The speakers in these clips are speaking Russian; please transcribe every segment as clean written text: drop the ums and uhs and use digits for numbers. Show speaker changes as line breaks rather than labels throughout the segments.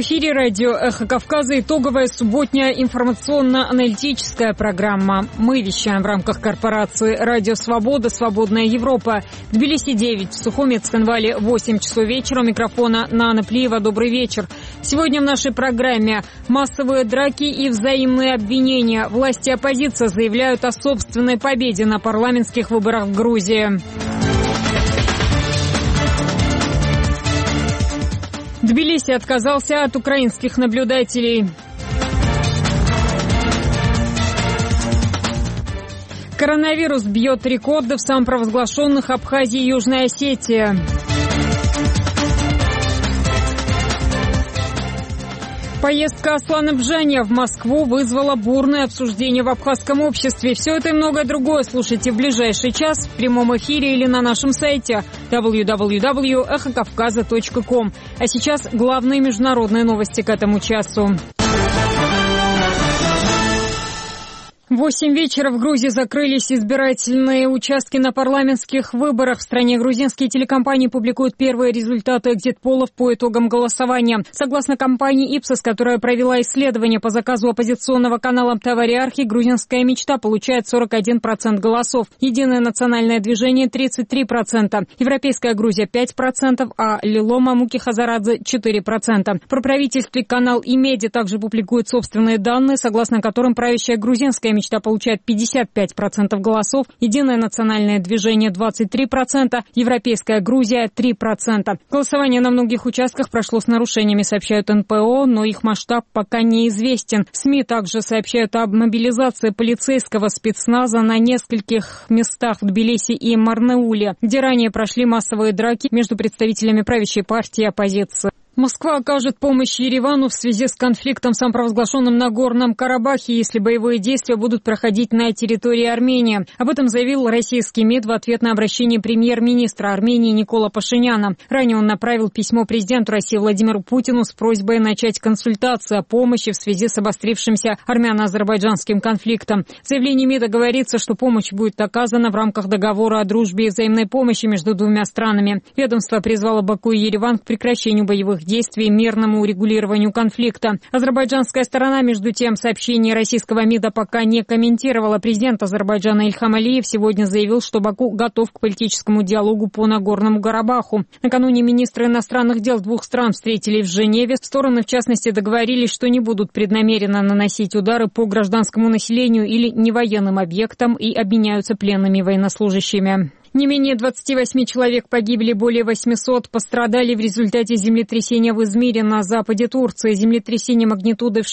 В эфире радио «Эхо Кавказа» итоговая субботняя информационно-аналитическая программа. Мы вещаем в рамках корпорации «Радио Свобода», «Свободная Европа». Тбилиси 9, в Сухуми, Цхинвале 8 часов вечера. У микрофона Нана Плиева. Добрый вечер. Сегодня в нашей программе массовые драки и взаимные обвинения. Власти и оппозиция заявляют о собственной победе на парламентских выборах в Грузии. Тбилиси отказался от украинских наблюдателей. Коронавирус бьет рекорды в самопровозглашенных Абхазии и Южной Осетии. Поездка Аслана Бжания в Москву вызвала бурное обсуждение в абхазском обществе. Все это и многое другое слушайте в ближайший час в прямом эфире или на нашем сайте www.ekhokavkaza.com. А сейчас главные международные новости к этому часу. В 8 вечера в Грузии закрылись избирательные участки на парламентских выборах. В стране грузинские телекомпании публикуют первые результаты экзит-полов по итогам голосования. Согласно компании Ipsos, которая провела исследование по заказу оппозиционного канала «Тавариархи», грузинская мечта получает 41% голосов. Единое национальное движение – 33%. Европейская Грузия – 5%, а Лилома Муки-Хазарадзе – 4%. Проправительственный канал Имеди также публикует собственные данные, согласно которым правящая грузинская мечта получает 55% голосов, Единое национальное движение 23%, Европейская Грузия 3%. Голосование на многих участках прошло с нарушениями, сообщают НПО, но их масштаб пока неизвестен. СМИ также сообщают об мобилизации полицейского спецназа на нескольких местах в Тбилиси и Марнеуле, где ранее прошли массовые драки между представителями правящей партии и оппозиции. Москва окажет помощь Еревану в связи с конфликтом в самопровозглашенном Нагорном Карабахе, если боевые действия будут проходить на территории Армении. Об этом заявил российский МИД в ответ на обращение премьер-министра Армении Никола Пашиняна. Ранее он направил письмо президенту России Владимиру Путину с просьбой начать консультации о помощи в связи с обострившимся армяно-азербайджанским конфликтом. В заявлении МИДа говорится, что помощь будет оказана в рамках договора о дружбе и взаимной помощи между двумя странами. Ведомство призвало Баку и Ереван к прекращению боевых действий и мирному урегулированию конфликта. Азербайджанская сторона, между тем, сообщение российского МИДа пока не комментировала. Президент Азербайджана Ильхам Алиев сегодня заявил, что Баку готов к политическому диалогу по Нагорному Карабаху. Накануне министры иностранных дел двух стран встретились в Женеве. Стороны, в частности, договорились, что не будут преднамеренно наносить удары по гражданскому населению или невоенным объектам и обменяются пленными военнослужащими. Не менее 28 человек погибли, более 800 пострадали в результате землетрясения в Измире на западе Турции. Землетрясение магнитудой в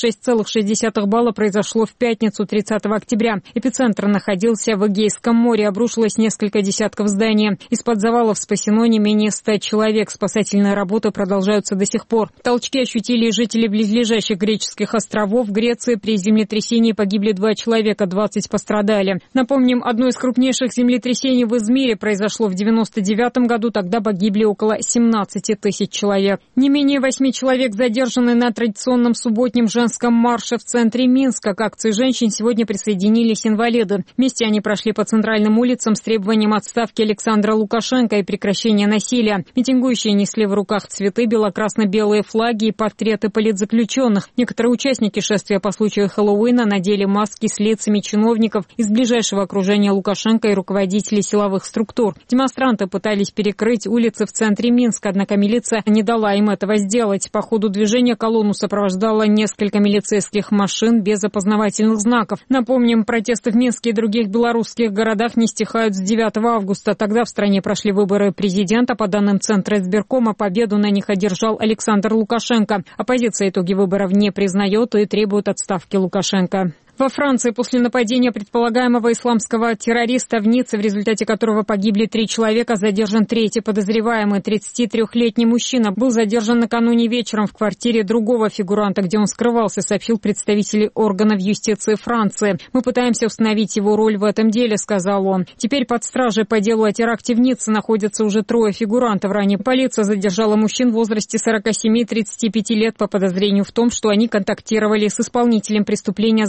6,6 балла произошло в пятницу, 30 октября. Эпицентр находился в Эгейском море. Обрушилось несколько десятков зданий. Из-под завалов спасено не менее 100 человек. Спасательные работы продолжаются до сих пор. Толчки ощутили и жители близлежащих греческих островов. В Греции при землетрясении погибли 2 человека, 20 пострадали. Напомним, одно из крупнейших землетрясений в Измире произошло в 1999 году, тогда погибли около 17 тысяч человек. Не менее 8 человек задержаны на традиционном субботнем женском марше в центре Минска. К акции женщин сегодня присоединились инвалиды. Вместе они прошли по центральным улицам с требованием отставки Александра Лукашенко и прекращения насилия. Митингующие несли в руках цветы, бело-красно-белые флаги и портреты политзаключенных. Некоторые участники шествия по случаю Хэллоуина надели маски с лицами чиновников из ближайшего окружения Лукашенко и руководителей силовых структур. Демонстранты пытались перекрыть улицы в центре Минска, однако милиция не дала им этого сделать. По ходу движения колонну сопровождало несколько милицейских машин без опознавательных знаков. Напомним, протесты в Минске и других белорусских городах не стихают с 9 августа. Тогда в стране прошли выборы президента. По данным Центра избиркома, победу на них одержал Александр Лукашенко. Оппозиция итоги выборов не признает и требует отставки Лукашенко. Во Франции после нападения предполагаемого исламского террориста в Ницце, в результате которого погибли 3 человека, задержан 3-й подозреваемый. 33-летний мужчина был задержан накануне вечером в квартире другого фигуранта, где он скрывался, сообщил представитель органов юстиции Франции. «Мы пытаемся установить его роль в этом деле», — сказал он. Теперь под стражей по делу о теракте в Ницце находятся уже 3 фигурантов. Ранее полиция задержала мужчин в возрасте 47 и 35 лет по подозрению в том, что они контактировали с исполнителем преступления за день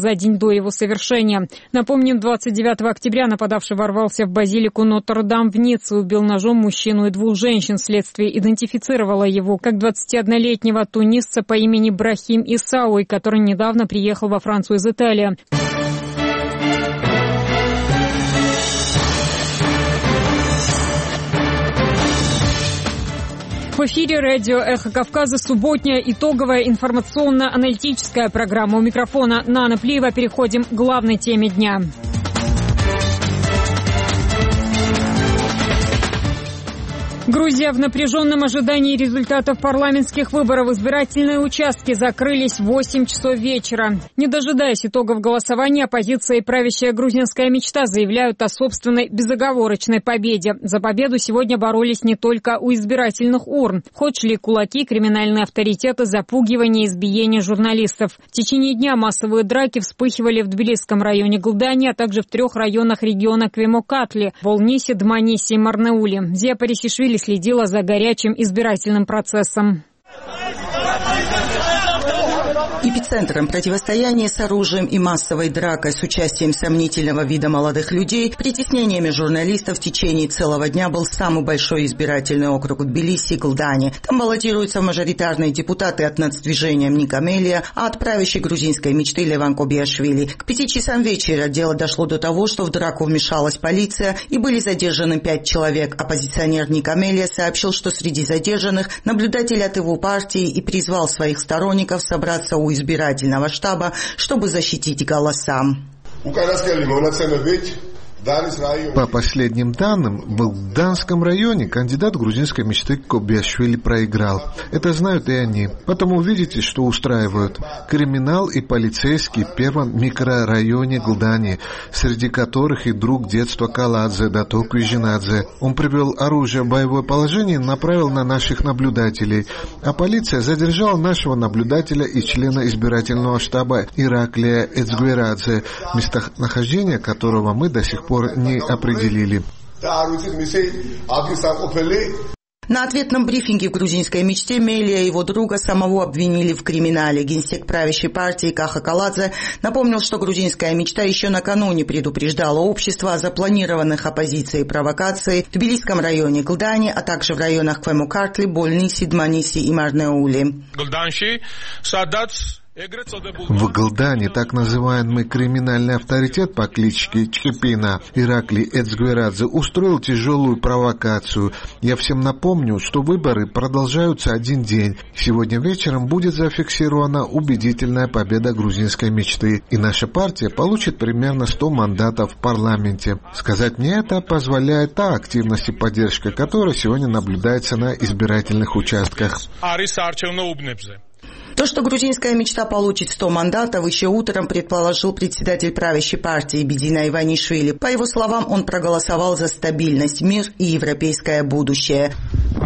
до его совершения. Напомним, 29 октября нападавший ворвался в базилику Нотр-Дам в Ницце, убил ножом мужчину и 2 женщин. Следствие идентифицировало его как 21-летнего тунисца по имени Брахим Исауи, который недавно приехал во Францию из Италии. В эфире радио «Эхо Кавказа» субботняя итоговая информационно-аналитическая программа. У микрофона Нана Плиева. Переходим к главной теме дня. Грузия в напряженном ожидании результатов парламентских выборов. Избирательные участки закрылись в 8 часов вечера. Не дожидаясь итогов голосования, оппозиция и правящая грузинская мечта заявляют о собственной безоговорочной победе. За победу сегодня боролись не только у избирательных урн. В ход шли кулаки, криминальные авторитеты, запугивание, избиение журналистов. В течение дня массовые драки вспыхивали в Тбилисском районе Гылдани, а также в 3 районах региона Квемокатли – Волнисе, Дманисе и Марнеуле. Зия Парисишвили следила за горячим избирательным процессом.
Эпицентром противостояния с оружием и массовой дракой с участием сомнительного вида молодых людей, притеснениями журналистов в течение целого дня был самый большой избирательный округ Тбилиси – Гылдани. Там баллотируются мажоритарные депутаты от нацдвижения Ника Мелия, а от правящей грузинской мечты Леван Кобиашвили. К 5 часам вечера дело дошло до того, что в драку вмешалась полиция и были задержаны 5 человек. Оппозиционер Ника Мелия сообщил, что среди задержанных наблюдатель от его партии и призвал своих сторонников собраться у избирательного штаба, чтобы защитить голоса.
По последним данным, в Гданском районе кандидат грузинской мечты Кобиашвили проиграл. Это знают и они. Потому видите, что устраивают. Криминал и полицейские в первом микрорайоне Гылдани, среди которых и друг детства Каладзе, Даток Квижинадзе. Он привел оружие в боевое положение и направил на наших наблюдателей. А полиция задержала нашего наблюдателя и члена избирательного штаба Ираклия Эцгуэрадзе, местонахождение которого мы до сих пор не определили.
На ответном брифинге в грузинской мечте Мелия и его друга самого обвинили в криминале. Генсек правящей партии Каха Каладзе напомнил, что грузинская мечта еще накануне предупреждала общество о запланированных оппозицией провокацией в Тбилисском районе Гылдани, а также в районах Квемокатли, Больниси, Дманиси и Марнеуле.
В Гылдани так называемый криминальный авторитет по кличке Чхепина Ираклий Эцгуэрадзе устроил тяжелую провокацию. Я всем напомню, что выборы продолжаются один день. Сегодня вечером будет зафиксирована убедительная победа грузинской мечты, и наша партия получит примерно 100 мандатов в парламенте. Сказать мне это позволяет та активность и поддержка, которая сегодня наблюдается на избирательных участках.
То, что грузинская мечта получит 100 мандатов, еще утром предположил председатель правящей партии Бедина Иванишвили. По его словам, он проголосовал за стабильность, мир и европейское будущее.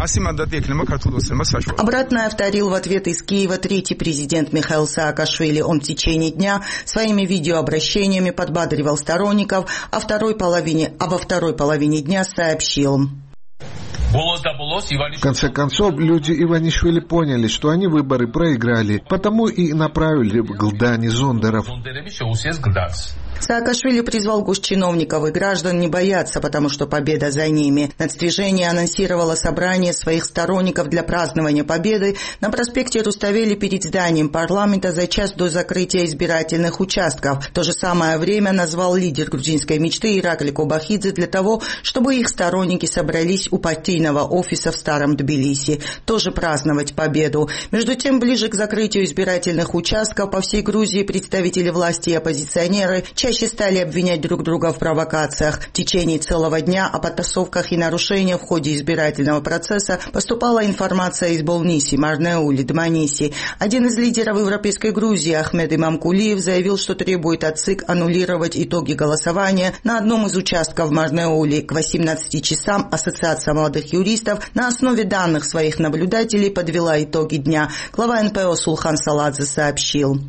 Обратное повторил в ответ из Киева 3-й президент Михаил Саакашвили. Он в течение дня своими видеообращениями подбадривал сторонников, а во второй половине дня сообщил:
в конце концов, люди Иванишвили поняли, что они выборы проиграли, потому и направили в Гылдани зондеров.
Саакашвили призвал госчиновников и граждан не бояться, потому что победа за ними. Нацдвижение анонсировало собрание своих сторонников для празднования победы на проспекте Руставели перед зданием парламента за час до закрытия избирательных участков. В то же самое время назвал лидер грузинской мечты Ираклий Кобахидзе для того, чтобы их сторонники собрались у партийного офиса в Старом Тбилиси, тоже праздновать победу. Между тем, ближе к закрытию избирательных участков по всей Грузии представители власти и оппозиционеры чаще стали обвинять друг друга в провокациях. В течение целого дня о потасовках и нарушениях в ходе избирательного процесса поступала информация из Болниси, Марнеули, Дманиси. Один из лидеров Европейской Грузии, Ахмед Имамкулиев, заявил, что требует от ЦИК аннулировать итоги голосования на одном из участков в Марнеули. К 18 часам Ассоциация молодых юристов на основе данных своих наблюдателей подвела итоги дня. Глава НПО Сулхан Саладзе сообщил: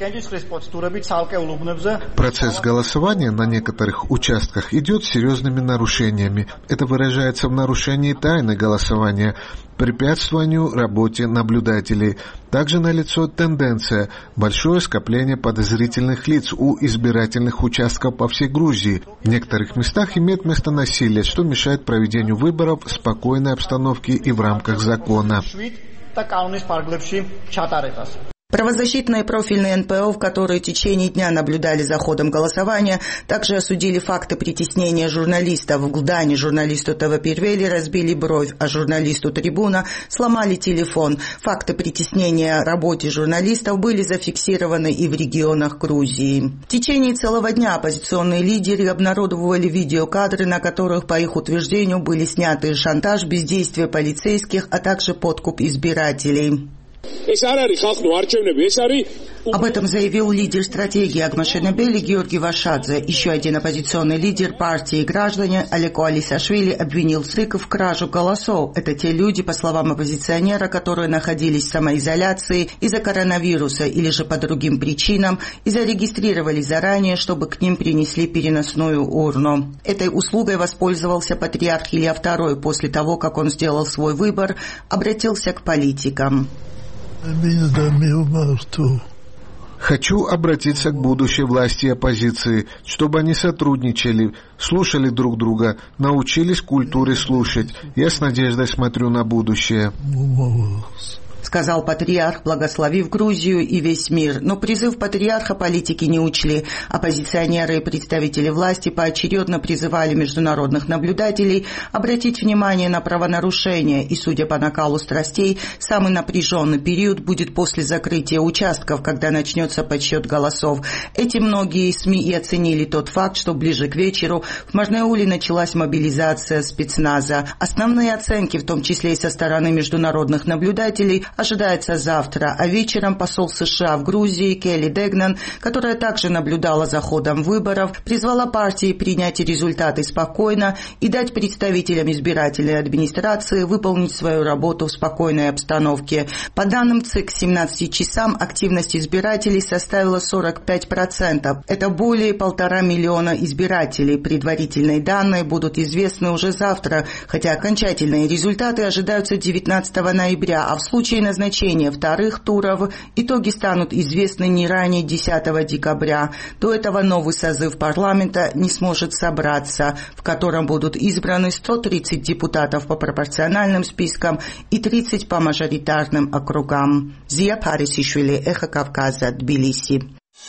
процесс голосования на некоторых участках идет с серьезными нарушениями. Это выражается в нарушении тайны голосования. препятствованию работе наблюдателей. Также налицо тенденция – большое скопление подозрительных лиц у избирательных участков по всей Грузии. В некоторых местах имеет место насилие, что мешает проведению выборов в спокойной обстановке и в рамках закона.
Правозащитные профильные НПО, в которые в течение дня наблюдали за ходом голосования, также осудили факты притеснения журналистов. В Гдане журналисту ТВ-Первели разбили бровь, а журналисту Трибуна сломали телефон. Факты притеснения работе журналистов были зафиксированы и в регионах Грузии. В течение целого дня оппозиционные лидеры обнародовали видеокадры, на которых, по их утверждению, были сняты шантаж, бездействие полицейских, а также подкуп избирателей. Об этом заявил лидер стратегии Агмашенебели Георгий Вашадзе. Еще один оппозиционный лидер партии «Граждане» Алеко Алисашвили обвинил ЦИК в кражу голосов. Это те люди, по словам оппозиционера, которые находились в самоизоляции из-за коронавируса или же по другим причинам и зарегистрировались заранее, чтобы к ним принесли переносную урну. Этой услугой воспользовался патриарх Илья II после того, как он сделал свой выбор, обратился к политикам.
Хочу обратиться к будущей власти и оппозиции, чтобы они сотрудничали, слушали друг друга, научились культуре слушать. Я с надеждой смотрю на будущее.
Сказал патриарх, благословив Грузию и весь мир. Но призыв патриарха политики не учли. Оппозиционеры и представители власти поочередно призывали международных наблюдателей обратить внимание на правонарушения. И, судя по накалу страстей, самый напряженный период будет после закрытия участков, когда начнется подсчет голосов. Этим многие СМИ и оценили тот факт, что ближе к вечеру в Марнеуле началась мобилизация спецназа. Основные оценки, в том числе и со стороны международных наблюдателей, ожидается завтра, а вечером посол США в Грузии Келли Дегнан, которая также наблюдала за ходом выборов, призвала партии принять результаты спокойно и дать представителям избирательной администрации выполнить свою работу в спокойной обстановке. По данным ЦИК, к 17 часам активность избирателей составила 45%. Это более 1,5 миллиона избирателей. Предварительные данные будут известны уже завтра, хотя окончательные результаты ожидаются 19 ноября, а в случае назначения вторых туров итоги станут известны не ранее 10 декабря. До этого новый созыв парламента не сможет собраться, в котором будут избраны 130 депутатов по пропорциональным спискам и 30 по мажоритарным округам. Зия Парисишвили, Эхо Кавказа, Тбилиси.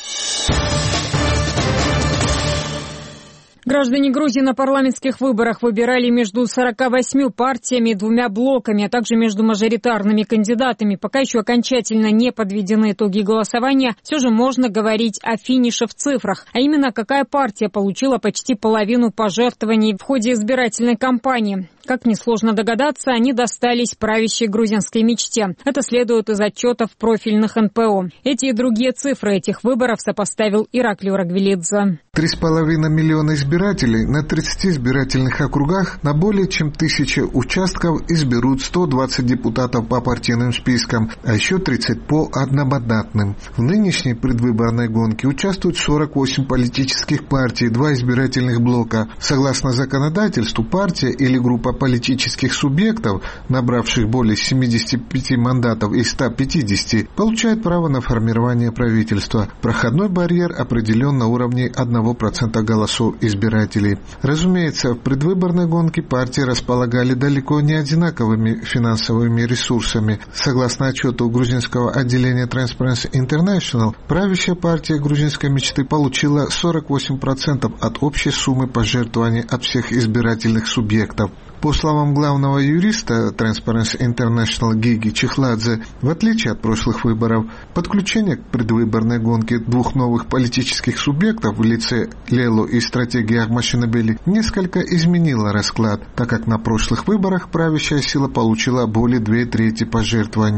Граждане Грузии на парламентских выборах выбирали между 48 партиями и 2 блоками, а также между мажоритарными кандидатами. Пока еще окончательно не подведены итоги голосования, все же можно говорить о финише в цифрах. А именно, какая партия получила почти половину пожертвований в ходе избирательной кампании. Как несложно догадаться, они достались правящей грузинской мечте. Это следует из отчетов профильных НПО. Эти и другие цифры этих выборов сопоставил Ираклий Рагвелидзе.
3,5 миллиона избирателей на 30 избирательных округах на более чем 1000 участков изберут 120 депутатов по партийным спискам, а еще 30 по одномандатным. В нынешней предвыборной гонке участвуют 48 политических партий, 2 избирательных блока. Согласно законодательству, партия или группа политических субъектов, набравших более 75 мандатов из 150, получает право на формирование правительства. Проходной барьер определен на уровне 1% голосов избирателей. Разумеется, в предвыборной гонке партии располагали далеко не одинаковыми финансовыми ресурсами. Согласно отчету грузинского отделения Transparency International, правящая партия грузинской мечты получила 48% от общей суммы пожертвований от всех избирательных субъектов. По словам главного юриста Transparency International Гиги Чехладзе, в отличие от прошлых выборов, подключение к предвыборной гонке 2 новых политических субъектов в лице Лело и стратегии Агмашенебели несколько изменило расклад, так как на прошлых выборах правящая сила получила более 2/3 пожертвований.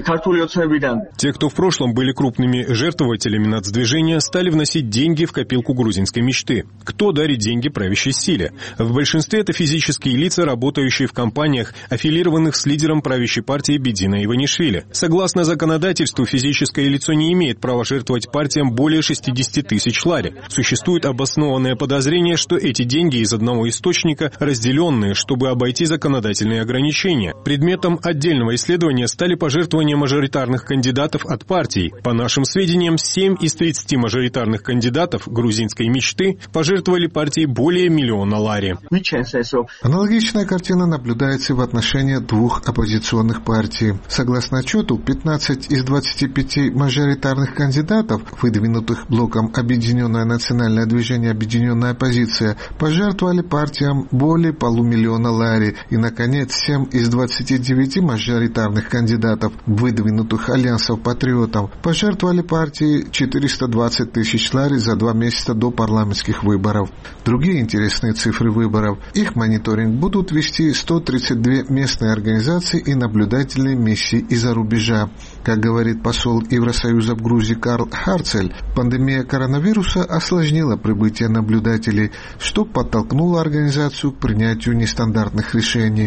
Те, кто в прошлом были крупными жертвователями нацдвижения, стали вносить деньги в копилку грузинской мечты. Кто дарит деньги правящей силе? В большинстве это физические лица, работающие в компаниях, аффилированных с лидером правящей партии Бедина Иванишвили. Согласно законодательству, физическое лицо не имеет права жертвовать партиям более 60 тысяч лари. Существует обоснованное подозрение, что эти деньги из одного источника разделенные, чтобы обойти законодательные ограничения. Предметом отдельного исследования стали пожертвования мажоритарных кандидатов от партий. По нашим сведениям, 7 из 30 мажоритарных кандидатов грузинской мечты пожертвовали партии более 1 миллиона лари.
Аналогичная картина наблюдается и в отношении двух оппозиционных партий. Согласно отчету, 15 из 25 мажоритарных кандидатов, выдвинутых блоком «Объединенное национальное движение. Объединенная оппозиция», пожертвовали партиям более 500 000 лари. И, наконец, 7 из 29 мажоритарных кандидатов, выдвинутых Альянсом патриотов, пожертвовали партии 420 тысяч лари за 2 месяца до парламентских выборов. Другие интересные цифры выборов. Их мониторинг будут вести 132 местные организации и наблюдательные миссии из-за рубежа. Как говорит посол Евросоюза в Грузии Карл Харцель, пандемия коронавируса осложнила прибытие наблюдателей, что подтолкнуло организацию к принятию нестандартных решений.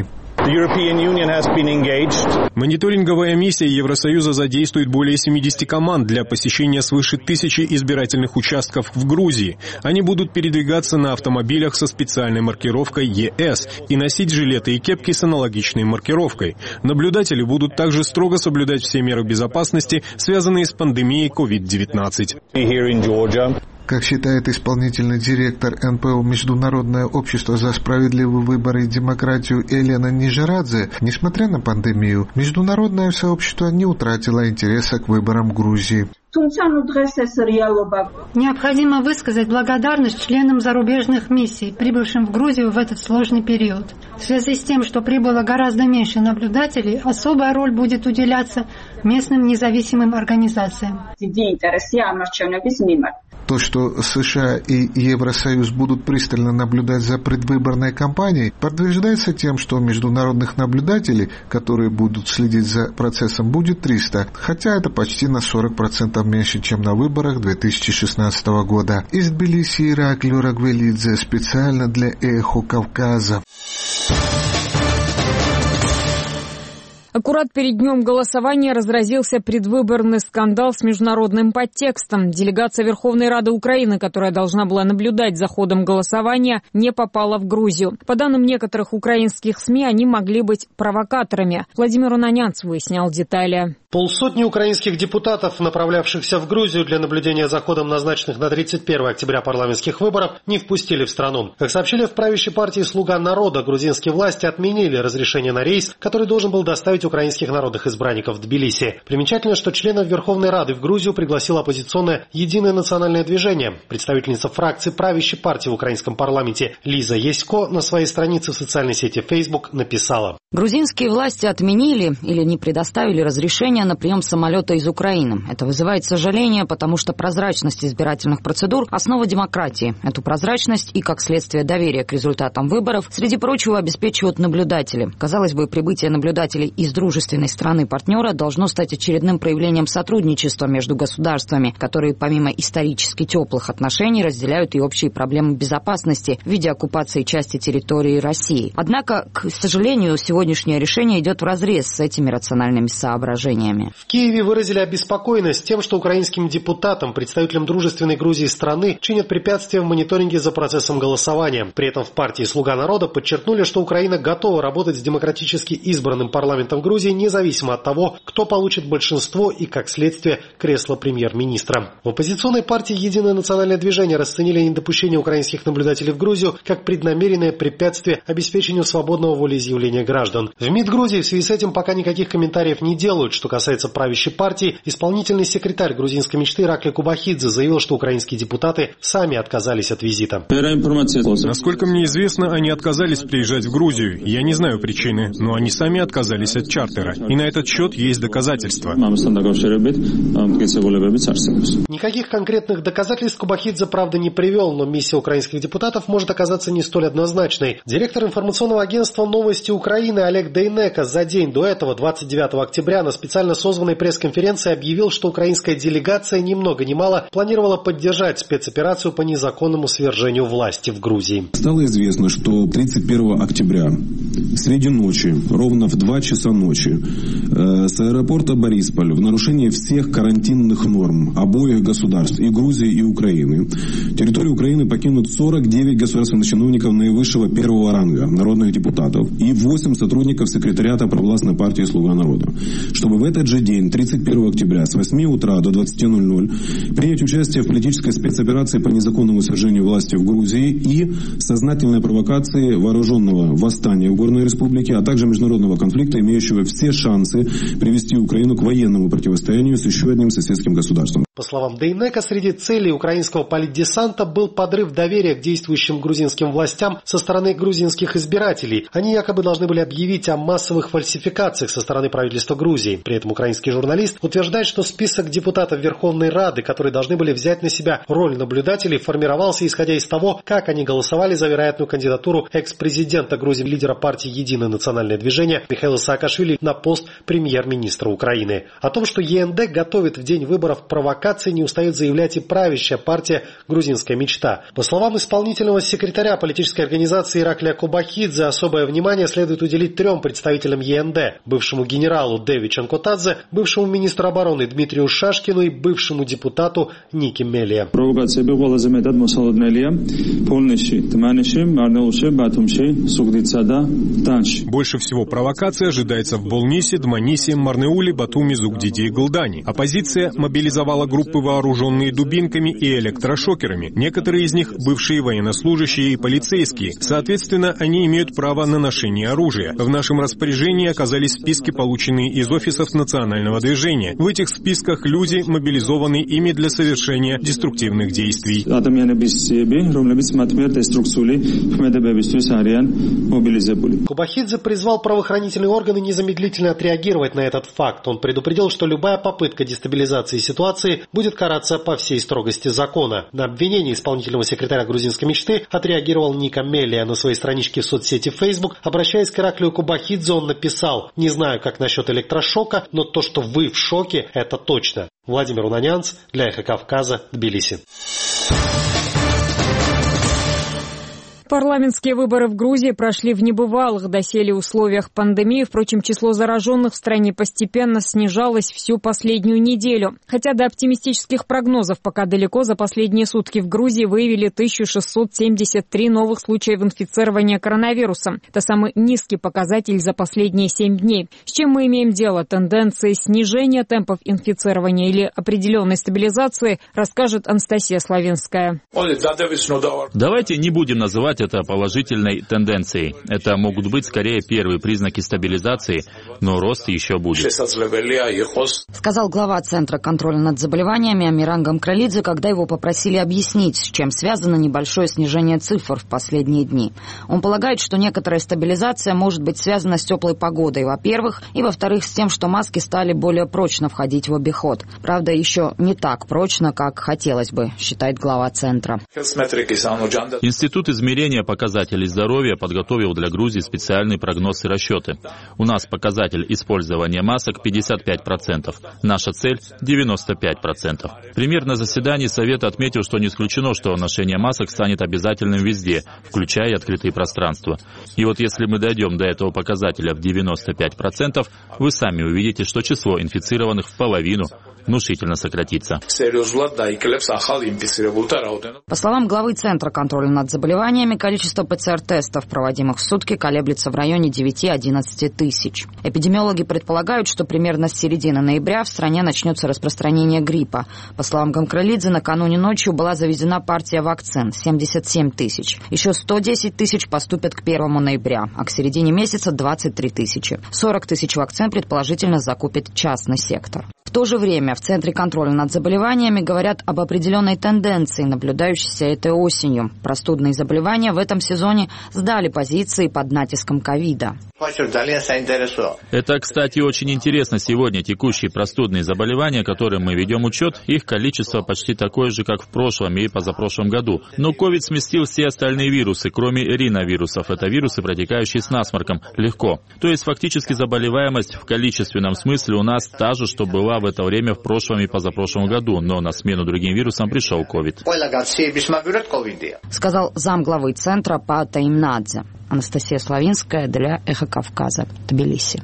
Мониторинговая миссия Евросоюза задействует более 70 команд для посещения свыше 1000 избирательных участков в Грузии. Они будут передвигаться на автомобилях со специальной маркировкой ЕС и носить жилеты и кепки с аналогичной маркировкой. Наблюдатели будут также строго соблюдать все меры безопасности, связанные с пандемией COVID-19.
Как считает исполнительный директор НПО «Международное общество за справедливые выборы и демократию» Елена Нижерадзе, несмотря на пандемию, международное сообщество не утратило интереса к выборам Грузии.
Необходимо высказать благодарность членам зарубежных миссий, прибывшим в Грузию в этот сложный период. В связи с тем, что прибыло гораздо меньше наблюдателей, особая роль будет уделяться местным независимым организациям.
То, что США и Евросоюз будут пристально наблюдать за предвыборной кампанией, подтверждается тем, что международных наблюдателей, которые будут следить за процессом, будет 300, хотя это почти на 40% меньше, чем на выборах 2016 года. Из Тбилиси Ираклий Рагвелидзе специально для «Эхо Кавказа».
Аккурат перед днем голосования разразился предвыборный скандал с международным подтекстом. Делегация Верховной Рады Украины, которая должна была наблюдать за ходом голосования, не попала в Грузию. По данным некоторых украинских СМИ, они могли быть провокаторами. Владимир Унанянц выяснял детали.
Полсотни украинских депутатов, направлявшихся в Грузию для наблюдения за ходом назначенных на 31 октября парламентских выборов, не впустили в страну. Как сообщили в правящей партии «Слуга народа», грузинские власти отменили разрешение на рейс, который должен был доставить украинских народных избранников в Тбилиси. Примечательно, что членов Верховной Рады в Грузию пригласило оппозиционное «Единое национальное движение». Представительница фракции правящей партии в украинском парламенте Лиза Есько на своей странице в социальной сети Facebook написала:
грузинские власти отменили или не предоставили разрешение на прием самолета из Украины. Это вызывает сожаление, потому что прозрачность избирательных процедур – основа демократии. Эту прозрачность и, как следствие, доверие к результатам выборов, среди прочего, обеспечивают наблюдатели. Казалось бы, прибытие наблюдателей из дружественной страны-партнера должно стать очередным проявлением сотрудничества между государствами, которые, помимо исторически теплых отношений, разделяют и общие проблемы безопасности в виде оккупации части территории России. Однако, к сожалению, сегодняшнее решение идет вразрез с этими рациональными соображениями.
В Киеве выразили обеспокоенность тем, что украинским депутатам, представителям дружественной Грузии страны, чинят препятствия в мониторинге за процессом голосования. При этом в партии «Слуга народа» подчеркнули, что Украина готова работать с демократически избранным парламентом Грузии независимо от того, кто получит большинство и, как следствие, кресло премьер-министра. В оппозиционной партии «Единое национальное движение» расценили недопущение украинских наблюдателей в Грузию как преднамеренное препятствие обеспечению свободного волеизъявления граждан. В МИД Грузии в связи с этим пока никаких комментариев не делают. Что касается правящей партии, исполнительный секретарь грузинской мечты Ираклий Кубахидзе заявил, что украинские депутаты сами отказались от визита.
Насколько мне известно, они отказались приезжать в Грузию. Я не знаю причины, но они сами отказались от чартера. И на этот счет есть доказательства.
Никаких конкретных доказательств Кубахидзе, правда, не привел, но миссия украинских депутатов может оказаться не столь однозначной. Директор информационного агентства «Новости Украины» Украины Олег Дейнеко за день до этого, 29 октября, на специально созванной пресс-конференции объявил, что украинская делегация ни много ни мало планировала поддержать спецоперацию по незаконному свержению власти в Грузии.
Стало известно, что 31 октября среди ночи, ровно в 2 часа ночи, с аэропорта Борисполь в нарушении всех карантинных норм обоих государств, и Грузии, и Украины, территорию Украины покинут 49 государственных чиновников наивысшего первого ранга, народных депутатов, и 8 сотрудников секретариата провластной партии «Слуга народа», чтобы в этот же день, 31 октября, с 8 утра до 20:00 принять участие в политической спецоперации по незаконному свержению власти в Грузии и сознательной провокации вооруженного восстания в Горной Республике, а также международного конфликта, имеющего все шансы привести Украину к военному противостоянию с еще одним соседским государством.
По словам Дейнеко, среди целей украинского политдесанта был подрыв доверия к действующим грузинским властям со стороны грузинских избирателей. Они якобы должны были объявить о массовых фальсификациях со стороны правительства Грузии. При этом украинский журналист утверждает, что список депутатов Верховной Рады, которые должны были взять на себя роль наблюдателей, формировался исходя из того, как они голосовали за вероятную кандидатуру экс-президента Грузии, лидера партии «Единое национальное движение» Михаила Саакашвили на пост премьер-министра Украины. О том, что ЕНД готовит в день выборов провокации, не устает заявлять и правящая партия «Грузинская мечта». По словам исполнительного секретаря политической организации Ираклия Кобахидзе, особое внимание следует уделить 3 представителям ЕНД: бывшему генералу Деви Чанкотадзе, бывшему министру обороны Дмитрию Шашкину и бывшему депутату Нике Мелия.
Больше всего провокаций ожидается в Болнисе, Дманисе, Марнеуле, Батуми, Зугдиде и Галдане. Оппозиция мобилизовала группы, вооруженные дубинками и электрошокерами. Некоторые из них бывшие военнослужащие и полицейские. Соответственно, они имеют право на ношение оружия. В нашем распоряжении оказались списки, полученные из офисов национального движения. В этих списках люди, мобилизованные ими для совершения деструктивных действий.
Кобахидзе призвал правоохранительные органы незамедлительно отреагировать на этот факт. Он предупредил, что любая попытка дестабилизации ситуации будет караться по всей строгости закона. На обвинение исполнительного секретаря грузинской мечты отреагировал Ника Мелия. На своей страничке в соцсети Facebook, обращаясь к Ираклию Кобахидзе, он написал: «Не знаю, как насчет электрошока, но то, что вы в шоке, это точно». Владимир Унанянц для «Эхо Кавказа», Тбилиси.
Парламентские выборы в Грузии прошли в небывалых доселе условиях пандемии. Впрочем, число зараженных в стране постепенно снижалось всю последнюю неделю. Хотя до оптимистических прогнозов пока далеко, за последние сутки в Грузии выявили 1673 новых случаев инфицирования коронавирусом. Это самый низкий показатель за последние 7 дней. С чем мы имеем дело? Тенденции снижения темпов инфицирования или определенной стабилизации, расскажет Анастасия Славинская.
Давайте не будем называть это положительной тенденцией. Это могут быть скорее первые признаки стабилизации, но рост еще будет.
Сказал глава Центра контроля над заболеваниями Амиран Гамкралидзе, когда его попросили объяснить, с чем связано небольшое снижение цифр в последние дни. Он полагает, что некоторая стабилизация может быть связана с теплой погодой, во-первых, и во-вторых, с тем, что маски стали более прочно входить в обиход. Правда, еще не так прочно, как хотелось бы, считает глава Центра.
Институт измерения показателей здоровья подготовил для Грузии специальный прогноз и расчеты. У нас показатель использования масок 55%, наша цель 95%. Премьер на заседании Совета отметил, что не исключено, что ношение масок станет обязательным везде, включая и открытые пространства. И вот если мы дойдем до этого показателя в 95%, вы сами увидите, что число инфицированных в половину внушительно сократится.
По словам главы Центра контроля над заболеваниями, количество ПЦР-тестов, проводимых в сутки, колеблется в районе 9-11 тысяч. Эпидемиологи предполагают, что примерно с середины ноября в стране начнется распространение гриппа. По словам Гамкралидзе, накануне ночью была завезена партия вакцин – 77 тысяч. Еще 110 тысяч поступят к 1 ноября, а к середине месяца – 23 тысячи. 40 тысяч вакцин предположительно закупит частный сектор. В то же время в Центре контроля над заболеваниями говорят об определенной тенденции, наблюдающейся этой осенью. Простудные заболевания в этом сезоне сдали позиции под натиском ковида.
Это, кстати, очень интересно. Сегодня текущие простудные заболевания, которым мы ведем учет, их количество почти такое же, как в прошлом и позапрошлом году. Но ковид сместил все остальные вирусы, кроме риновирусов. Это вирусы, протекающие с насморком, легко. То есть фактически заболеваемость в количественном смысле у нас та же, что была в это время в прошлом и позапрошлом году. Но на смену другим вирусам пришел ковид.
Сказал замглавы центра Пата Имнадзе. Анастасия Славинская для «Эхо Кавказа», Тбилиси.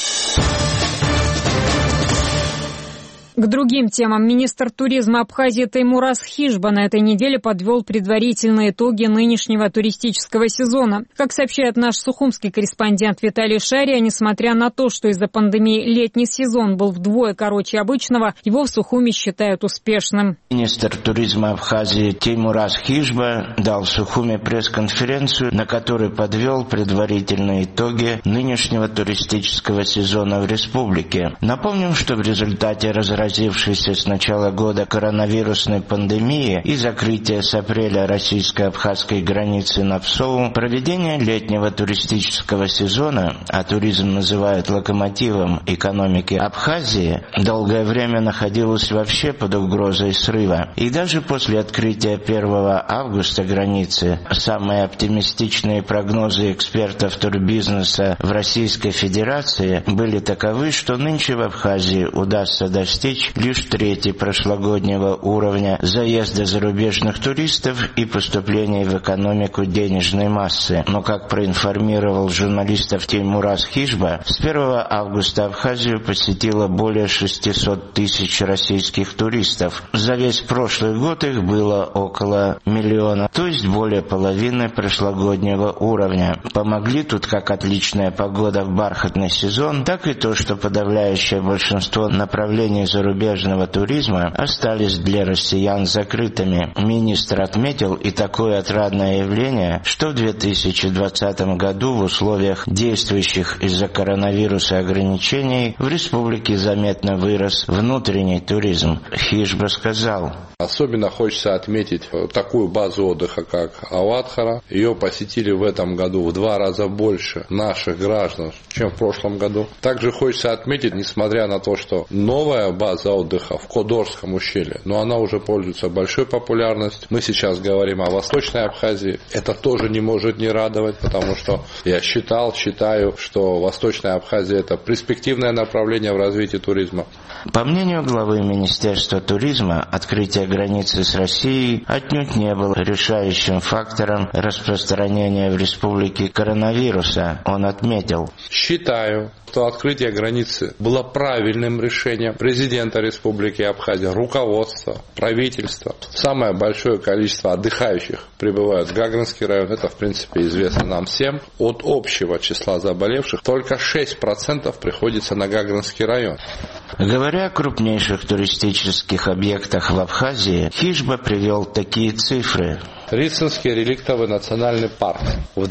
К другим темам. Министр туризма Абхазии Теймураз Хижба на этой неделе подвел предварительные итоги нынешнего туристического сезона. Как сообщает наш сухумский корреспондент Виталий Шария, несмотря на то, что из-за пандемии летний сезон был вдвое короче обычного, его в Сухуми считают успешным.
Министр туризма Абхазии Теймураз Хижба дал в Сухуми пресс-конференцию, на которой подвел предварительные итоги нынешнего туристического сезона в республике. Напомним, что в результате разразившейся с начала года коронавирусной пандемии и закрытия с апреля российско-абхазской границы на Псоу, проведение летнего туристического сезона, а туризм называют локомотивом экономики Абхазии, долгое время находилось вообще под угрозой срыва. И даже после открытия 1 августа границы самые оптимистичные прогнозы экспертов турбизнеса в Российской Федерации были таковы, что нынче в Абхазии удастся достичь лишь трети прошлогоднего уровня заезда зарубежных туристов и поступлений в экономику денежной массы. Но, как проинформировал журналистов Теймураз Хижба, с 1 августа Абхазию посетило более 600 тысяч российских туристов. За весь прошлый год их было около 1 миллиона, то есть более половины прошлогоднего уровня. Помогли тут как отличная погода в бархатный сезон, так и то, что подавляющее большинство направлений зарубежного туризма остались для россиян закрытыми. Министр отметил и такое отрадное явление, что в 2020 году в условиях действующих из-за коронавируса ограничений в республике заметно вырос внутренний туризм. Хижба сказал:
особенно хочется отметить такую базу отдыха, как Аватхара. Ее посетили в этом году в 2 раза больше наших граждан, чем в прошлом году. Также хочется отметить, несмотря на то, что новая база отдыха в Кодорском ущелье, но она уже пользуется большой популярностью. Мы сейчас говорим о Восточной Абхазии. Это тоже не может не радовать, потому что я считаю, что Восточная Абхазия – это перспективное направление в развитии туризма.
По мнению главы Министерства туризма, открытие границы с Россией отнюдь не было решающим фактором распространения в республике коронавируса. Он отметил:
считаю, что открытие границы было правильным решением президента Республики Абхазия, руководства, правительства. Самое большое количество отдыхающих прибывают в Гагринский район. Это, в принципе, известно нам всем. От общего числа заболевших только 6% приходится на Гагринский район.
Говоря о крупнейших туристических объектах в Абхазии, Хижба привел такие цифры.
Рицинский реликтовый национальный парк. В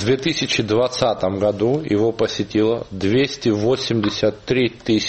2020 году его посетило 283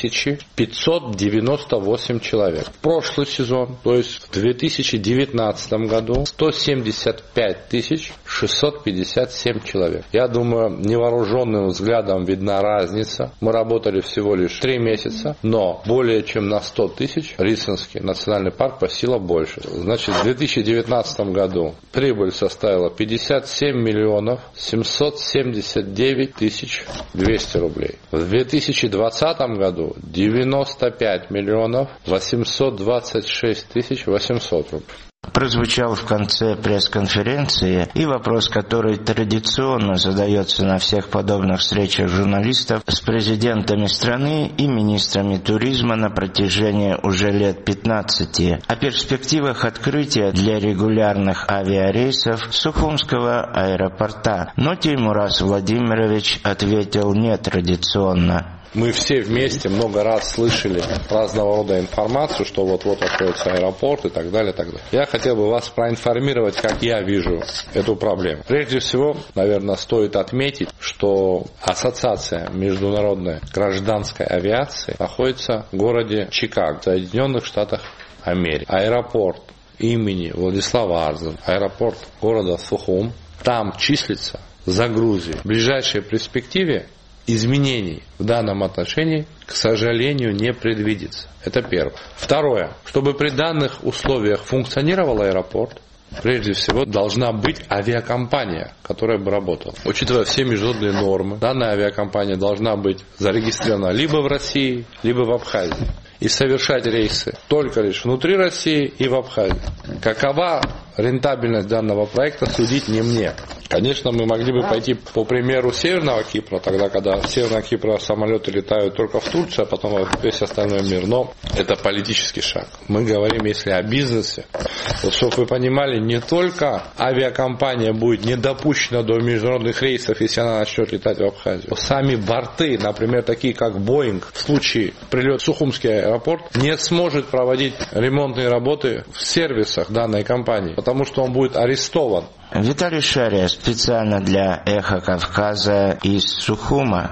598 человек. В прошлый сезон, то есть в 2019 году, 175 657 человек. Я думаю, невооруженным взглядом видна разница. Мы работали всего лишь 3 месяца, но более чем на 100 тысяч Рицинский национальный парк посетило больше. Значит, в 2019 году прибыль составила 57 миллионов 779 тысяч 200 рублей. В 2020 году 95 миллионов 826 тысяч 800 рублей.
Прозвучал в конце пресс-конференции и вопрос, который традиционно задается на всех подобных встречах журналистов с президентами страны и министрами туризма на протяжении уже лет 15, о перспективах открытия для регулярных авиарейсов Сухумского аэропорта. Но Теймураз Владимирович ответил нетрадиционно.
Мы все вместе много раз слышали разного рода информацию, что вот-вот откроется аэропорт и так далее, и так далее. Я хотел бы вас проинформировать, как я вижу эту проблему. Прежде всего, наверное, стоит отметить, что Ассоциация международной гражданской авиации находится в городе Чикаго, в Соединенных Штатах Америки. Аэропорт имени Владислава Арзена, аэропорт города Сухум, там числится за Грузией. В ближайшей перспективе изменений в данном отношении, к сожалению, не предвидится. Это первое. Второе. Чтобы при данных условиях функционировал аэропорт, прежде всего должна быть авиакомпания, которая бы работала. Учитывая все международные нормы, данная авиакомпания должна быть зарегистрирована либо в России, либо в Абхазии. И совершать рейсы только лишь внутри России и в Абхазии. Какова рентабельность данного проекта, судить не мне. Конечно, мы могли бы пойти по примеру Северного Кипра, тогда, когда с Северного Кипра самолеты летают только в Турцию, а потом в весь остальной мир. Но это политический шаг. Мы говорим, если о бизнесе. Вот, чтобы вы понимали, не только авиакомпания будет не допущена до международных рейсов, если она начнет летать в Абхазию. Сами борты, например, такие как Боинг, в случае прилета в Сухумский аэропорт, не сможет проводить ремонтные работы в сервисах данной компании, потому что он будет арестован.
Виталий Шария специально для «Эхо Кавказа» из Сухума.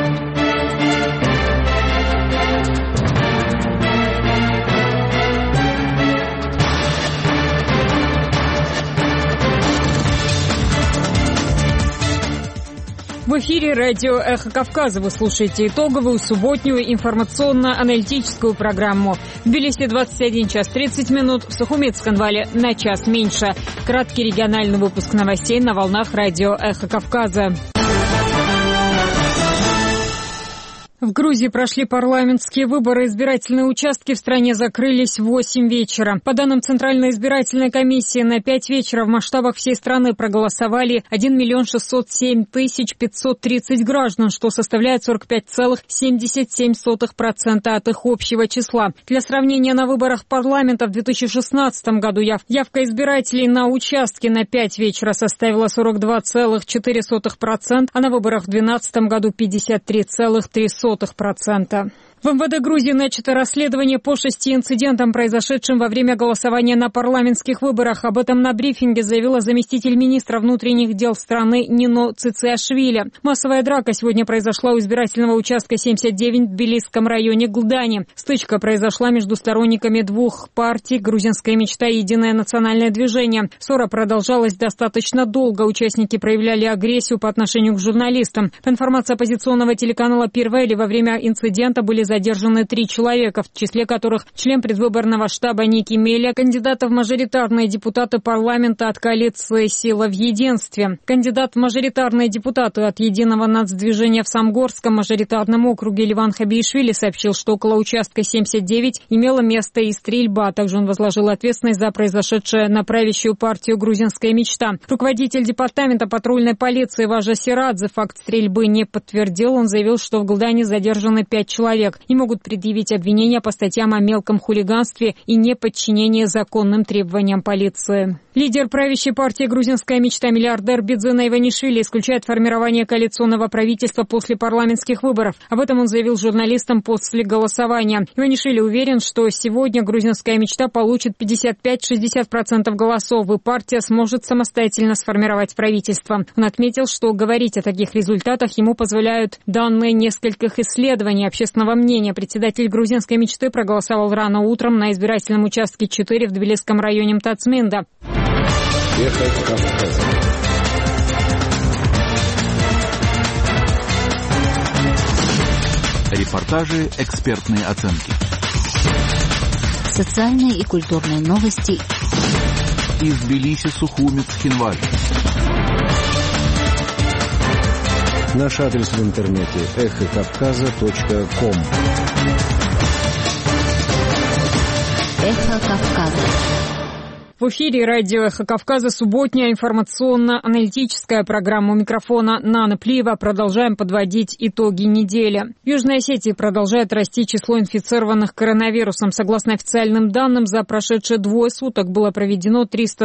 В эфире радио «Эхо Кавказа». Вы слушаете итоговую субботнюю информационно-аналитическую программу. В Тбилиси 21 час 30 минут, в Сухуме и Цхинвале на час меньше. Краткий региональный выпуск новостей на волнах радио «Эхо Кавказа». В Грузии прошли парламентские выборы. Избирательные участки в стране закрылись в 8 вечера. По данным Центральной избирательной комиссии, на 5 вечера в масштабах всей страны проголосовали 1 607 530 граждан, что составляет 45,77% от их общего числа. Для сравнения, на выборах парламента в 2016 году явка избирателей на участке на 5 вечера составила 42,4%, а на выборах в 2012 году 53,3%. В МВД Грузии начато расследование по 6 инцидентам, произошедшим во время голосования на парламентских выборах. Об этом на брифинге заявила заместитель министра внутренних дел страны Нино Цициашвили. Массовая драка сегодня произошла у избирательного участка 79 в Тбилисском районе Глдани. Стычка произошла между сторонниками двух партий «Грузинская мечта» и «Единое национальное движение». Ссора продолжалась достаточно долго. Участники проявляли агрессию по отношению к журналистам. По информации оппозиционного телеканала «Пирвели», во время инцидента были задержаны 3 человека, в числе которых член предвыборного штаба Ники Меля, кандидат в мажоритарные депутаты парламента от коалиции «Сила в единстве». Кандидат в мажоритарные депутаты от Единого нацдвижения в Самгорском мажоритарном округе Ливан Хабиишвили сообщил, что около участка 79 имела место и стрельба. Также он возложил ответственность за произошедшее на правящую партию «Грузинская мечта». Руководитель департамента патрульной полиции Важа Сирадзе факт стрельбы не подтвердил. Он заявил, что в Глдани задержаны 5 человек и могут предъявить обвинения по статьям о мелком хулиганстве и неподчинении законным требованиям полиции. Лидер правящей партии «Грузинская мечта» миллиардер Бидзена Иванишвили исключает формирование коалиционного правительства после парламентских выборов. Об этом он заявил журналистам после голосования. Иванишвили уверен, что сегодня «Грузинская мечта» получит 55-60% голосов, и партия сможет самостоятельно сформировать правительство. Он отметил, что говорить о таких результатах ему позволяют данные нескольких исследований общественного мнения. Председатель «Грузинской мечты» проголосовал рано утром на избирательном участке 4 в Тбилисском районе Мтацминда.
Репортажи, экспертные оценки.
Социальные и культурные новости.
Из Тбилиси, Сухуми, Цхинваль.
Наш адрес в интернете эхокавказа.ком.
Эхо Кавказа.
В эфире радио «Эхо Кавказа», субботняя информационно-аналитическая программа. У микрофона Нана Плиева. Продолжаем подводить итоги недели. В Южной Осетии продолжает расти число инфицированных коронавирусом. Согласно официальным данным, за прошедшие 2 суток было проведено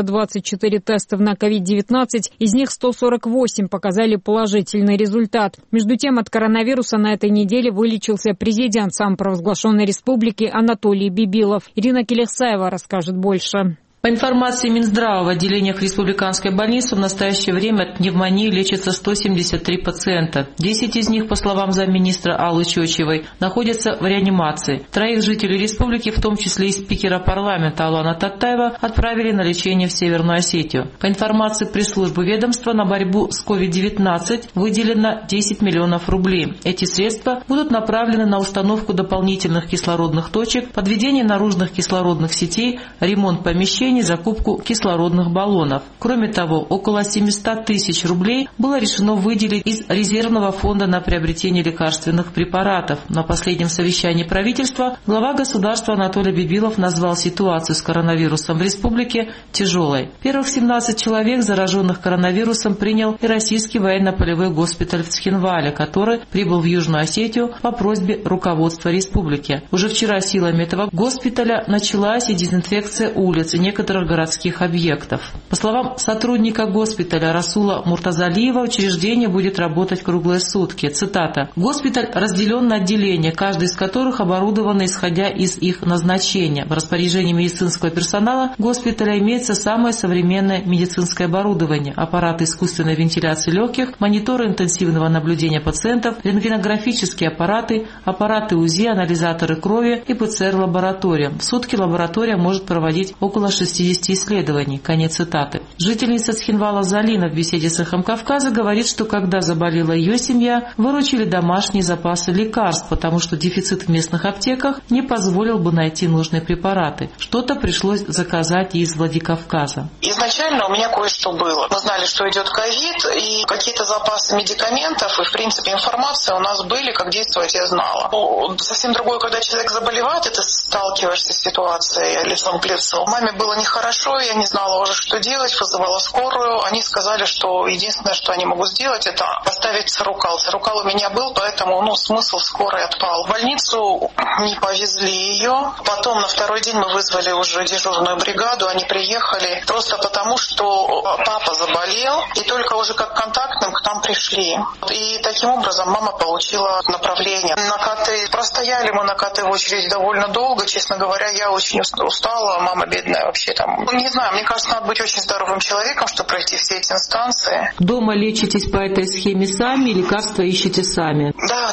324 тестов на COVID-19. Из них 148 показали положительный результат. Между тем, от коронавируса на этой неделе вылечился президент самопровозглашенной республики Анатолий Бибилов. Ирина Келесаева расскажет больше.
По информации Минздрава, в отделениях республиканской больницы в настоящее время от пневмонии лечатся 173 пациента. 10 из них, по словам замминистра Аллы Чочевой, находятся в реанимации. 3 жителей республики, в том числе и спикера парламента Алана Таттаева, отправили на лечение в Северную Осетию. По информации пресс-службы ведомства, на борьбу с COVID-19 выделено 10 миллионов рублей. Эти средства будут направлены на установку дополнительных кислородных точек, подведение наружных кислородных сетей, ремонт помещений, закупку кислородных баллонов. Кроме того, около 700 тысяч рублей было решено выделить из резервного фонда на приобретение лекарственных препаратов. На последнем совещании правительства глава государства Анатолий Бибилов назвал ситуацию с коронавирусом в республике тяжелой. Первых 17 человек, зараженных коронавирусом, принял и российский военно-полевой госпиталь в Цхинвале, который прибыл в Южную Осетию по просьбе руководства республики. Уже вчера силами этого госпиталя началась и дезинфекция улиц и некоторых городских объектов. По словам сотрудника госпиталя Расула Муртазалиева, учреждение будет работать круглые сутки. Цитата. «Госпиталь разделен на отделения, каждый из которых оборудовано исходя из их назначения. В распоряжении медицинского персонала госпиталя имеется самое современное медицинское оборудование, аппараты искусственной вентиляции легких, мониторы интенсивного наблюдения пациентов, рентгенографические аппараты, аппараты УЗИ, анализаторы крови и ПЦР-лаборатория. В сутки лаборатория может проводить около 60 исследований». Конец цитаты. Жительница Цхинвала Залина в беседе с «Эхом Кавказа» говорит, что когда заболела ее семья, выручили домашние запасы лекарств, потому что дефицит в местных аптеках не позволил бы найти нужные препараты. Что-то пришлось заказать и из Владикавказа.
Изначально у меня кое-что было. Мы знали, что идет ковид, и какие-то запасы медикаментов, и, в принципе, информация у нас были, как действовать я знала. Совсем другое, когда человек заболевает, и ты сталкиваешься с ситуацией лицом к лицу. Маме было нехорошо, я не знала уже, что делать, вызывала скорую. Они сказали, что единственное, что они могут сделать, это поставить цирукал. Цирукал у меня был, поэтому смысл скорой отпал. В больницу не повезли ее. Потом на второй день мы вызвали уже дежурную бригаду. Они приехали просто потому, что папа заболел, и только уже как контактным к нам пришли. И таким образом мама получила направление. На КТ простояли мы на КТ в очереди довольно долго. Честно говоря, я очень устала. Мама бедная вообще там. Не знаю, мне кажется, надо быть очень здоровым человеком, чтобы пройти все эти инстанции.
Дома лечитесь по этой схеме сами, лекарства ищете сами?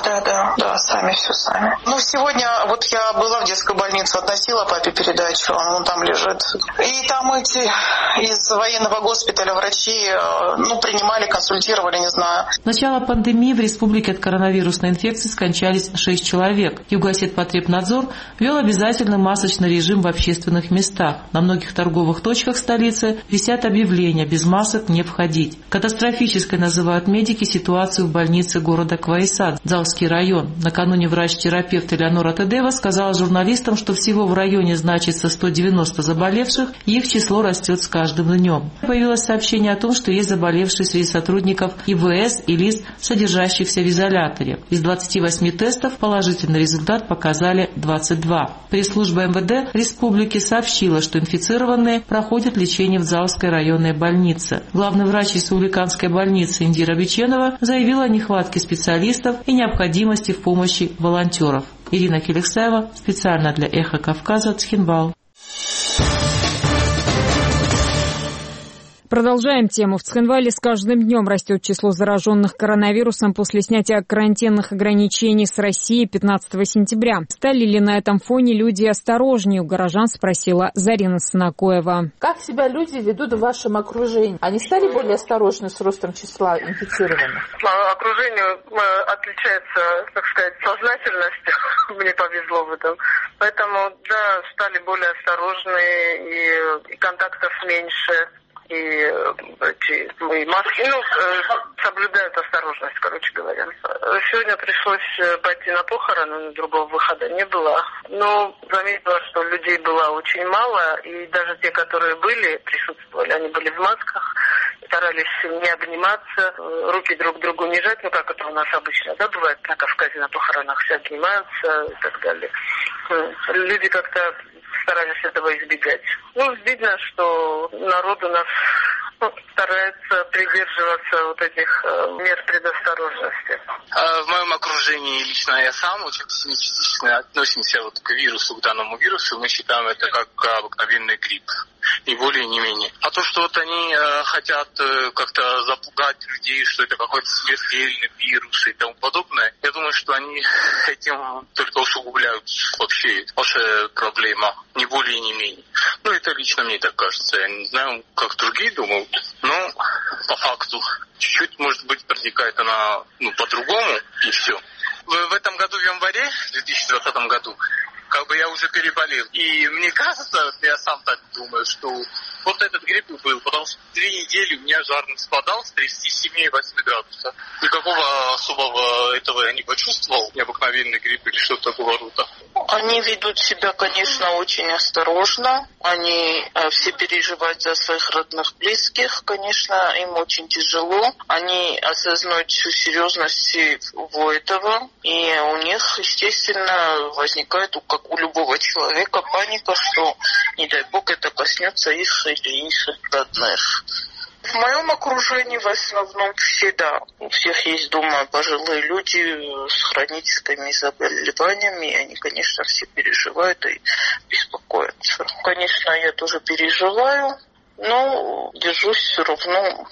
Да, сами, все сами. Сегодня вот я была в детской больнице, относила папе передачу, он там лежит. И там эти из военного госпиталя врачи, принимали, консультировали, не знаю.
С начала пандемии в республике от коронавирусной инфекции скончались 6 человек. Югосетпотребнадзор ввел обязательный масочный режим в общественных местах. На многих торговых точках столицы висят объявления: без масок не входить. Катастрофической называют медики ситуацию в больнице города Квайсад, Залский район. Накануне врач-терапевт Элеонора Тедева сказала журналистам, что всего в районе значится 190 заболевших, и их число растет с каждым днем. Появилось сообщение о том, что есть заболевшие среди сотрудников ИВС и лиц, содержащихся в изоляторе. Из 28 тестов положительный результат показали 22. Пресс-служба МВД республики сообщила, что инфицированные проходят лечение в Залской районной больнице. Главный врач республиканской больницы Индира Биченова заявила о нехватке специалистов и необходимости в помощи волонтеров. Ирина Келесаева, специально для «Эхо Кавказа», Цхинвал.
Продолжаем тему. В Цхинвале с каждым днем растет число зараженных коронавирусом после снятия карантинных ограничений с России 15 сентября. Стали ли на этом фоне люди осторожнее? У горожан спросила Зарина Санакоева.
Как себя люди ведут в вашем окружении? Они стали более осторожны с ростом числа инфицированных?
Окружение отличается, так сказать, сознательностью. Мне повезло в этом. Поэтому, да, стали более осторожны, и контактов меньше. и маски, соблюдают осторожность, короче говоря. Сегодня пришлось пойти на похороны, другого выхода не было. Но заметила, что людей было очень мало, и даже те, которые присутствовали, они были в масках, старались не обниматься, руки друг другу не жать, как это у нас обычно, бывает на Кавказе, на похоронах все обнимаются и так далее. Люди как-то старались этого избегать. Видно, что народ у нас старается придерживаться этих мер предосторожности.
В моем окружении лично я сам очень пессимистично относимся к данному вирусу. Мы считаем это как обыкновенный грипп. Ни более, ни менее. А то, что они хотят как-то запугать людей, что это какой-то смертельный вирус и тому подобное, я думаю, что они этим только усугубляют вообще ваша проблема, ни более, ни менее. Это лично мне так кажется. Я не знаю, как другие думают, но по факту чуть-чуть, может быть, протекает она по-другому, и все. В этом году, в январе, в 2020 году, я уже переболел. И мне кажется, я сам так думаю, что этот грипп был, потому что 2 недели у меня жар не спадал с 37,8 градусов. Никакого особого этого я не почувствовал, необыкновенный грипп или что-то такого рода.
Они ведут себя, конечно, очень осторожно. Они все переживают за своих родных, близких. Конечно, им очень тяжело. Они осознают всю серьезность всего этого. И у них, естественно, возникает, как у любого человека, паника, что, не дай бог, это коснется их или их родных. В моем окружении в основном у всех есть дома пожилые люди с хроническими заболеваниями, и они, конечно, все переживают и беспокоятся. Конечно, я тоже переживаю, но держусь все равно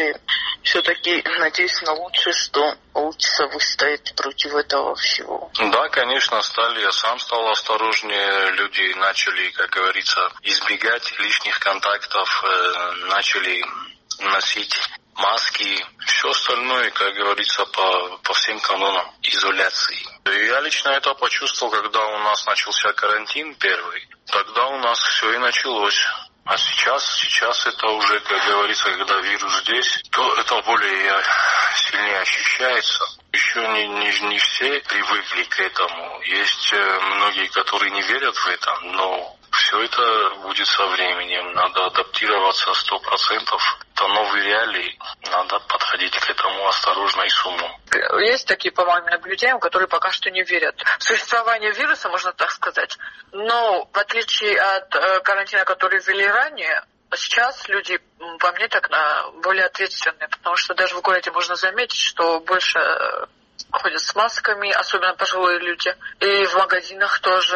все-таки надеюсь на лучшее, что получится выстоять против этого всего.
Да, конечно, я сам стал осторожнее, люди начали, как говорится, избегать лишних контактов, начали носить маски, все остальное, как говорится, по всем канонам изоляции. Я лично это почувствовал, когда у нас начался карантин первый. Тогда у нас все и началось. А сейчас это уже, как говорится, когда вирус здесь, то это более сильнее ощущается. Еще не все привыкли к этому. Есть многие, которые не верят в это, но все это будет со временем. Надо адаптироваться 100%. Это новые реалии. Надо подходить к этому осторожно и с умом.
Есть такие, по моим наблюдениям, которые пока что не верят в существование вируса, можно так сказать. Но в отличие от карантина, который ввели ранее, сейчас люди, по мне, так более ответственные, потому что даже в городе можно заметить, что больше ходят с масками, особенно пожилые люди. И в магазинах тоже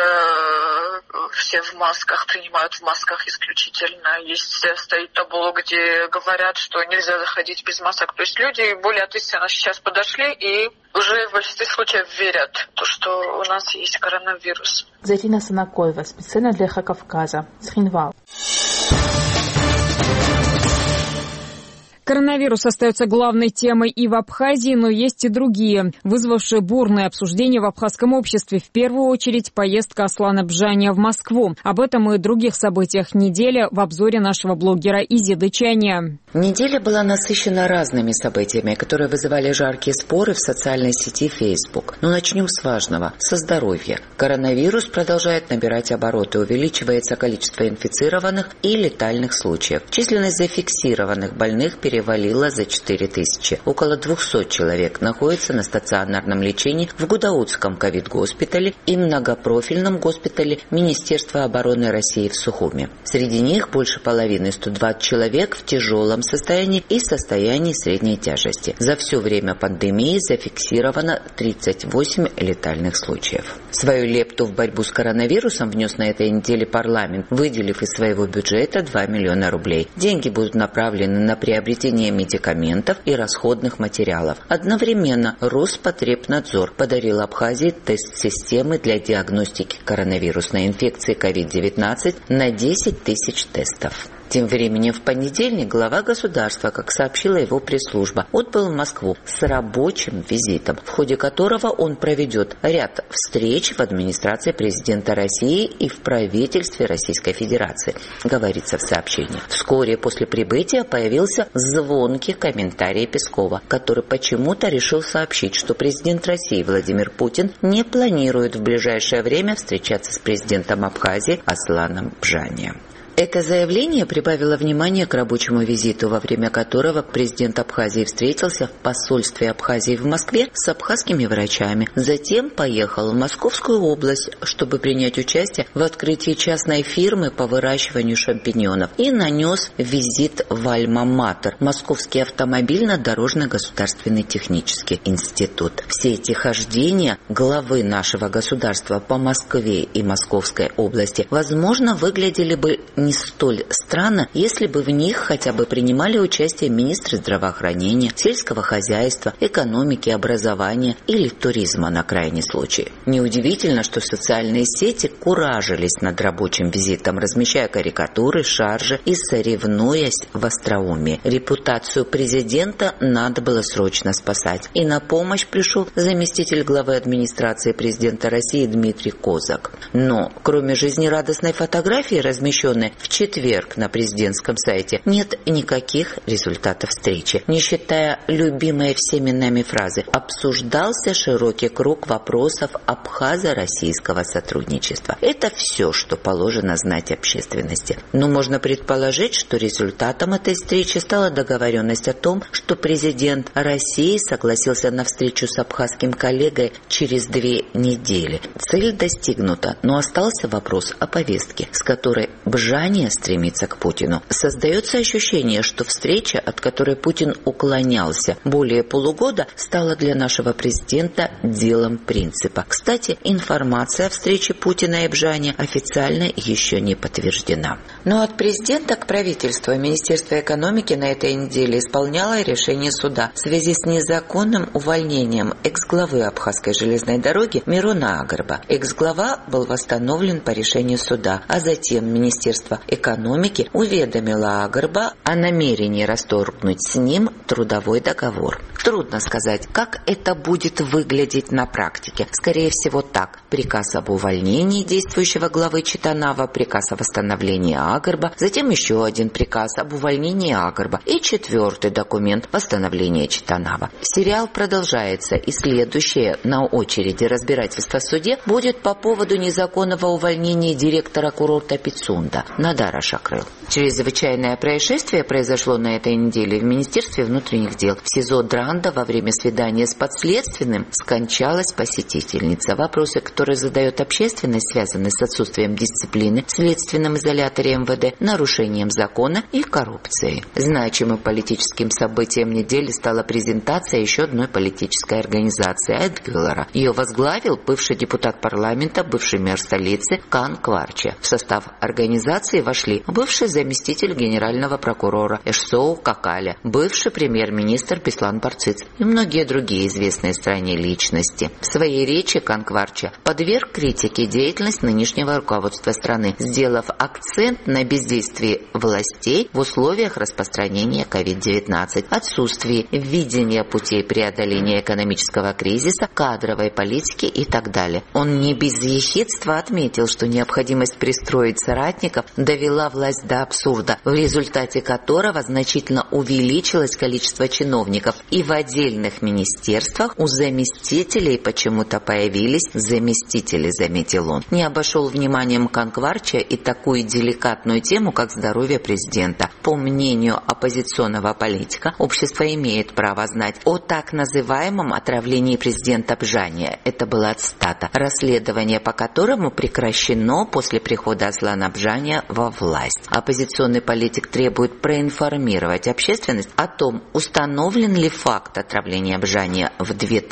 все в масках, принимают в масках исключительно. Стоит табло, где говорят, что нельзя заходить без масок. То есть люди более ответственно сейчас подошли и уже в большинстве случаев верят, что у нас есть коронавирус.
Зарина Санакоева, специально для «Эхо Кавказа», Цхинвал.
Коронавирус остается главной темой и в Абхазии, но есть и другие, вызвавшие бурное обсуждение в абхазском обществе. В первую очередь поездка Аслана Бжания в Москву. Об этом и других событиях недели в обзоре нашего блогера Изиды Чаня.
Неделя была насыщена разными событиями, которые вызывали жаркие споры в социальной сети Facebook. Но начнем с важного – со здоровья. Коронавирус продолжает набирать обороты, увеличивается количество инфицированных и летальных случаев. Численность зафиксированных больных перевалила за 4000. Около 200 человек находятся на стационарном лечении в Гудаутском ковид-госпитале и многопрофильном госпитале Министерства обороны России в Сухуме. Среди них больше половины, 120 человек, в тяжелом состоянии и состоянии средней тяжести. За все время пандемии зафиксировано 38 летальных случаев. Свою лепту в борьбу с коронавирусом внес на этой неделе парламент, выделив из своего бюджета 2 миллиона рублей. Деньги будут направлены на приобретение медикаментов и расходных материалов. Одновременно Роспотребнадзор подарил Абхазии тест-системы для диагностики коронавирусной инфекции COVID-19 на 10 тысяч тестов. Тем временем в понедельник глава государства, как сообщила его пресс-служба, отбыл в Москву с рабочим визитом, в ходе которого он проведет ряд встреч в администрации президента России и в правительстве Российской Федерации, говорится в сообщении. Вскоре после прибытия появился звонкий комментарий Пескова, который почему-то решил сообщить, что президент России Владимир Путин не планирует в ближайшее время встречаться с президентом Абхазии Асланом Бжанием. Это заявление прибавило внимание к рабочему визиту, во время которого президент Абхазии встретился в посольстве Абхазии в Москве с абхазскими врачами. Затем поехал в Московскую область, чтобы принять участие в открытии частной фирмы по выращиванию шампиньонов, и нанес визит в Альма-Матер, Московский автомобильно-дорожный государственный технический институт. Все эти хождения главы нашего государства по Москве и Московской области, возможно, выглядели бы не столь странно, если бы в них хотя бы принимали участие министры здравоохранения, сельского хозяйства, экономики, образования или туризма на крайний случай. Неудивительно, что социальные сети куражились над рабочим визитом, размещая карикатуры, шаржи и соревнуясь в остроумии. Репутацию президента надо было срочно спасать. И на помощь пришел заместитель главы администрации президента России Дмитрий Козак. Но кроме жизнерадостной фотографии, размещенной в четверг на президентском сайте, нет никаких результатов встречи. Не считая любимой всеми нами фразы, обсуждался широкий круг вопросов абхазо-российского сотрудничества. Это все, что положено знать общественности. Но можно предположить, что результатом этой встречи стала договоренность о том, что президент России согласился на встречу с абхазским коллегой через 2 недели. Цель достигнута, но остался вопрос о повестке, с которой Бжания стремится к Путину. Создается ощущение, что встреча, от которой Путин уклонялся более полугода, стала для нашего президента делом принципа. Кстати, информация о встрече Путина и Бжания официально еще не подтверждена. Но от президента к правительству Министерство экономики на этой неделе исполняло решение суда в связи с незаконным увольнением экс-главы Абхазской железной дороги Мирона Агарба. Экс-глава был восстановлен по решению суда, а затем Министерство экономики уведомило Агарба о намерении расторгнуть с ним трудовой договор. Трудно сказать, как это будет выглядеть на практике. Скорее всего так. Приказ об увольнении действующего главы Читанава, приказ о восстановлении Агарба, затем еще один приказ об увольнении Агарба и 4-й документ восстановления Читанава. Сериал продолжается, и следующее на очереди разбирательство в суде будет по поводу незаконного увольнения директора курорта Пицунда Надара Шакрыл. Чрезвычайное происшествие произошло на этой неделе в Министерстве внутренних дел. В СИЗО Дранда во время свидания с подследственным скончалась посетительница. Вопросы, которые задает общественность, связаны с отсутствием дисциплины в следственном изоляторе МВД, нарушением закона и коррупцией. Значимым политическим событием недели стала презентация еще одной политической организации Эдгюлара. Ее возглавил бывший депутат парламента, бывший мэр столицы Кан Кварча. В состав организации вошли бывший заместитель генерального прокурора Эшсоу Какаля, бывший премьер-министр Беслан Барциц и многие другие известные стране личности. В своей речи Кан Кварча подверг критике деятельность нынешнего руководства страны, сделав акцент на бездействии властей в условиях распространения COVID-19, отсутствии видения путей преодоления экономического кризиса, кадровой политики и так далее. Он не без ехидства отметил, что необходимость пристроить соратников довела власть до абсурда, в результате которого значительно увеличилось количество чиновников, и в отдельных министерствах у заместителей почему-то появились заместители, заметил он. Не обошел вниманием Кан Кварча и такую деликатную тему, как здоровье президента. По мнению оппозиционного политика, общество имеет право знать о так называемом отравлении президента Бжания. Это была цитата. Расследование по которому прекращено после прихода Аслана Бжания во власть. Оппозиционный политик требует проинформировать общественность о том, установлен ли факт отравления Бжания в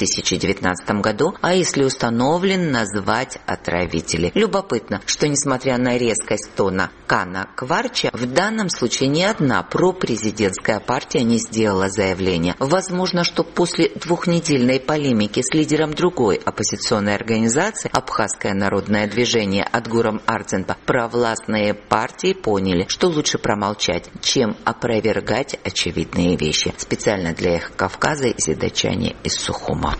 2019 году, а если установлен, назвать отравителей. Любопытно, что несмотря на резкость тона Кана Кварча, в данном случае ни одна пропрезидентская партия не сделала заявление. Возможно, что после двухнедельной полемики с лидером другой оппозиционной организации «Абхазское народное движение» Адгуром Ардзенпа провластные партии поняли, что лучше промолчать, чем опровергать очевидные вещи. Специально для «Эхо Кавказа» Зидачане из Сухума.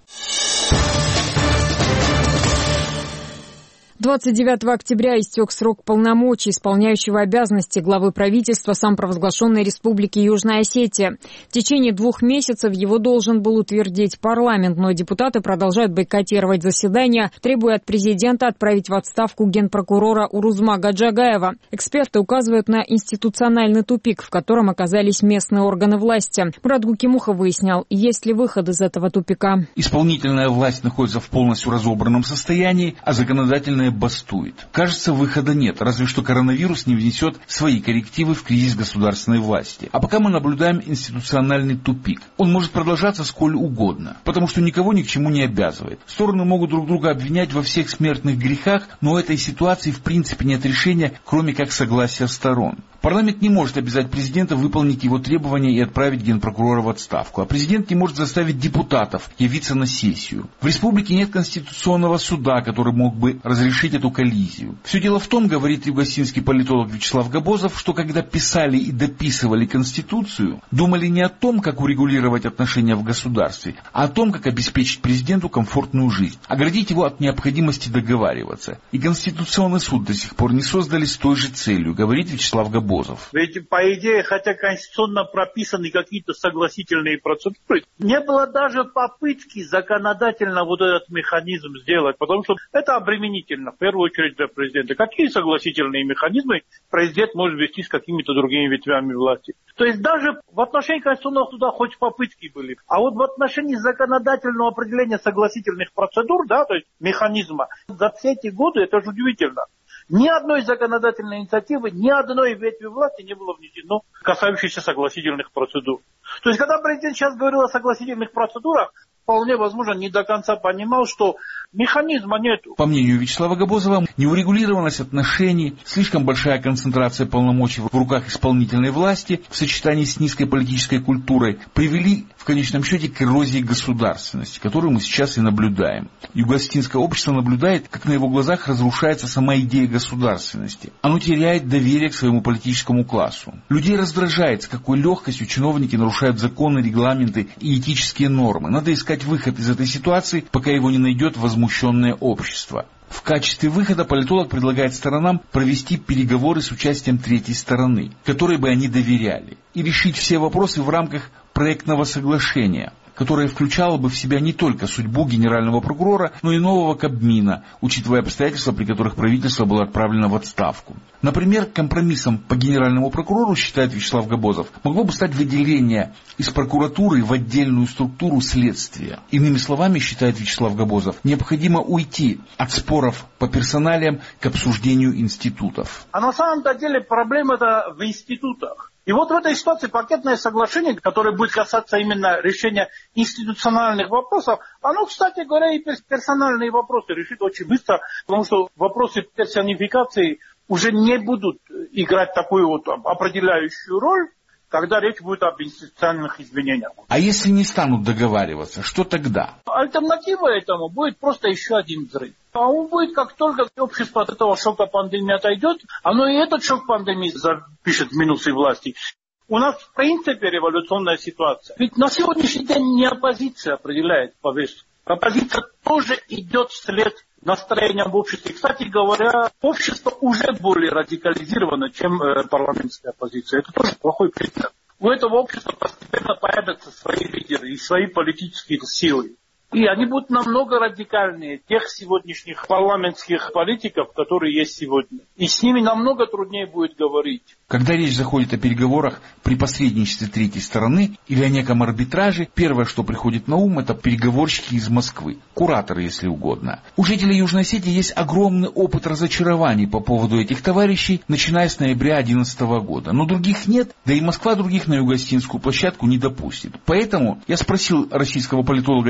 29 октября истек срок полномочий исполняющего обязанности главы правительства самопровозглашенной Республики Южная Осетия. В течение 2 месяцев его должен был утвердить парламент, но депутаты продолжают бойкотировать заседания, требуя от президента отправить в отставку генпрокурора Урузмага Джагаева. Эксперты указывают на институциональный тупик, в котором оказались местные органы власти. Мурат Гукимухов выяснял, есть ли выход из этого тупика.
Исполнительная власть находится в полностью разобранном состоянии, а законодательная бастует. Кажется, выхода нет, разве что коронавирус не внесет свои коррективы в кризис государственной власти. А пока мы наблюдаем институциональный тупик. Он может продолжаться сколь угодно, потому что никого ни к чему не обязывает. Стороны могут друг друга обвинять во всех смертных грехах, но у этой ситуации в принципе нет решения, кроме как согласия сторон. Парламент не может обязать президента выполнить его требования и отправить генпрокурора в отставку, а президент не может заставить депутатов явиться на сессию. В республике нет конституционного суда, который мог бы разрешить эту коллизию. Все дело в том, говорит югосинский политолог Вячеслав Габозов, что когда писали и дописывали Конституцию, думали не о том, как урегулировать отношения в государстве, а о том, как обеспечить президенту комфортную жизнь, оградить его от необходимости договариваться. И Конституционный суд до сих пор не создали с той же целью, говорит Вячеслав Габозов.
Ведь, по идее, хотя конституционно прописаны какие-то согласительные процедуры, не было даже попытки законодательно вот этот механизм сделать, потому что это обременительно, в первую очередь для президента. Какие согласительные механизмы президент может вести с какими-то другими ветвями власти? То есть даже в отношении Конституционного суда хоть попытки были, а вот в отношении законодательного определения согласительных процедур, да, то есть механизма, за все эти годы это же удивительно. Ни одной законодательной инициативы, ни одной ветви власти не было внесено, касающейся согласительных процедур. То есть, когда президент сейчас говорил о согласительных процедурах, вполне возможно, не до конца понимал, что механизма нету.
По мнению Вячеслава Габозова, неурегулированность отношений, слишком большая концентрация полномочий в руках исполнительной власти в сочетании с низкой политической культурой привели в конечном счете к эрозии государственности, которую мы сейчас и наблюдаем. Юго-осетинское общество наблюдает, как на его глазах разрушается сама идея государственности. Оно теряет доверие к своему политическому классу. Людей раздражает, с какой легкостью чиновники нарушают законы, регламенты и этические нормы. Надо искать выход из этой ситуации, пока его не найдет возмущенное общество. В качестве выхода политолог предлагает сторонам провести переговоры с участием третьей стороны, которой бы они доверяли, и решить все вопросы в рамках проектного соглашения, которое включало бы в себя не только судьбу генерального прокурора, но и нового Кабмина, учитывая обстоятельства, при которых правительство было отправлено в отставку. Например, компромиссом по генеральному прокурору, считает Вячеслав Габозов, могло бы стать выделение из прокуратуры в отдельную структуру следствия. Иными словами, считает Вячеслав Габозов, необходимо уйти от споров по персоналиям к обсуждению институтов.
А на самом деле проблема-то в институтах. И вот в этой ситуации пакетное соглашение, которое будет касаться именно решения институциональных вопросов, оно, кстати говоря, и персональные вопросы решит очень быстро, потому что вопросы персонификации уже не будут играть такую вот определяющую роль, когда речь будет об институциональных изменениях.
А если не станут договариваться, что тогда?
Альтернатива этому будет просто еще один взрыв. А он будет, как только общество от этого шока пандемии отойдет, оно и этот шок пандемии запишет в минусы власти. У нас в принципе революционная ситуация. Ведь на сегодняшний день не оппозиция определяет повестку. Оппозиция тоже идет вслед настроениям в обществе. Кстати говоря, общество уже более радикализировано, чем парламентская оппозиция. Это тоже плохой признак. У этого общества постепенно появятся свои лидеры и свои политические силы. И они будут намного радикальнее тех сегодняшних парламентских политиков, которые есть сегодня. И с ними намного труднее будет говорить.
Когда речь заходит о переговорах при посредничестве третьей стороны или о неком арбитраже, первое, что приходит на ум, это переговорщики из Москвы, кураторы, если угодно. У жителей Южной Осетии есть огромный опыт разочарований по поводу этих товарищей, начиная с ноября 2011 года. Но других нет, да и Москва других на юго-осетинскую площадку не допустит. Поэтому я спросил российского политолога Николая Исилова,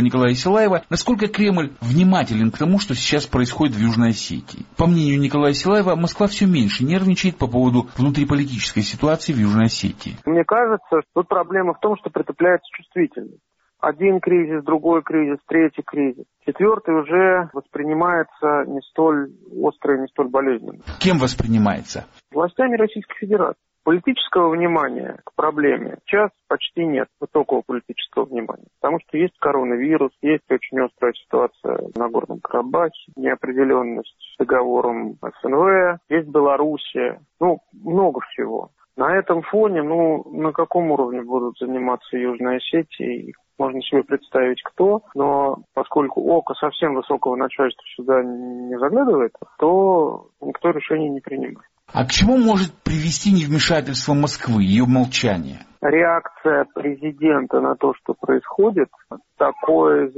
Силаева, насколько Кремль внимателен к тому, что сейчас происходит в Южной Осетии. По мнению Николая Силаева, Москва все меньше нервничает по поводу внутриполитической ситуации в Южной Осетии.
Мне кажется, что тут проблема в том, что притупляется чувствительность. Один кризис, другой кризис, третий кризис. Четвертый уже воспринимается не столь остро и не столь болезненно.
Кем воспринимается?
Властями Российской Федерации. Политического внимания к проблеме сейчас почти нет, высокого политического внимания. Потому что есть коронавирус, есть очень острая ситуация в Нагорном Карабахе, неопределенность с договором СНВ, есть Белоруссия, много всего. На этом фоне, на каком уровне будут заниматься Южной Осетией, можно себе представить кто, но поскольку око совсем высокого начальства сюда не заглядывает, то никто решений не принимает.
А к чему может привести невмешательство Москвы, ее молчание?
Реакция президента на то, что происходит, такое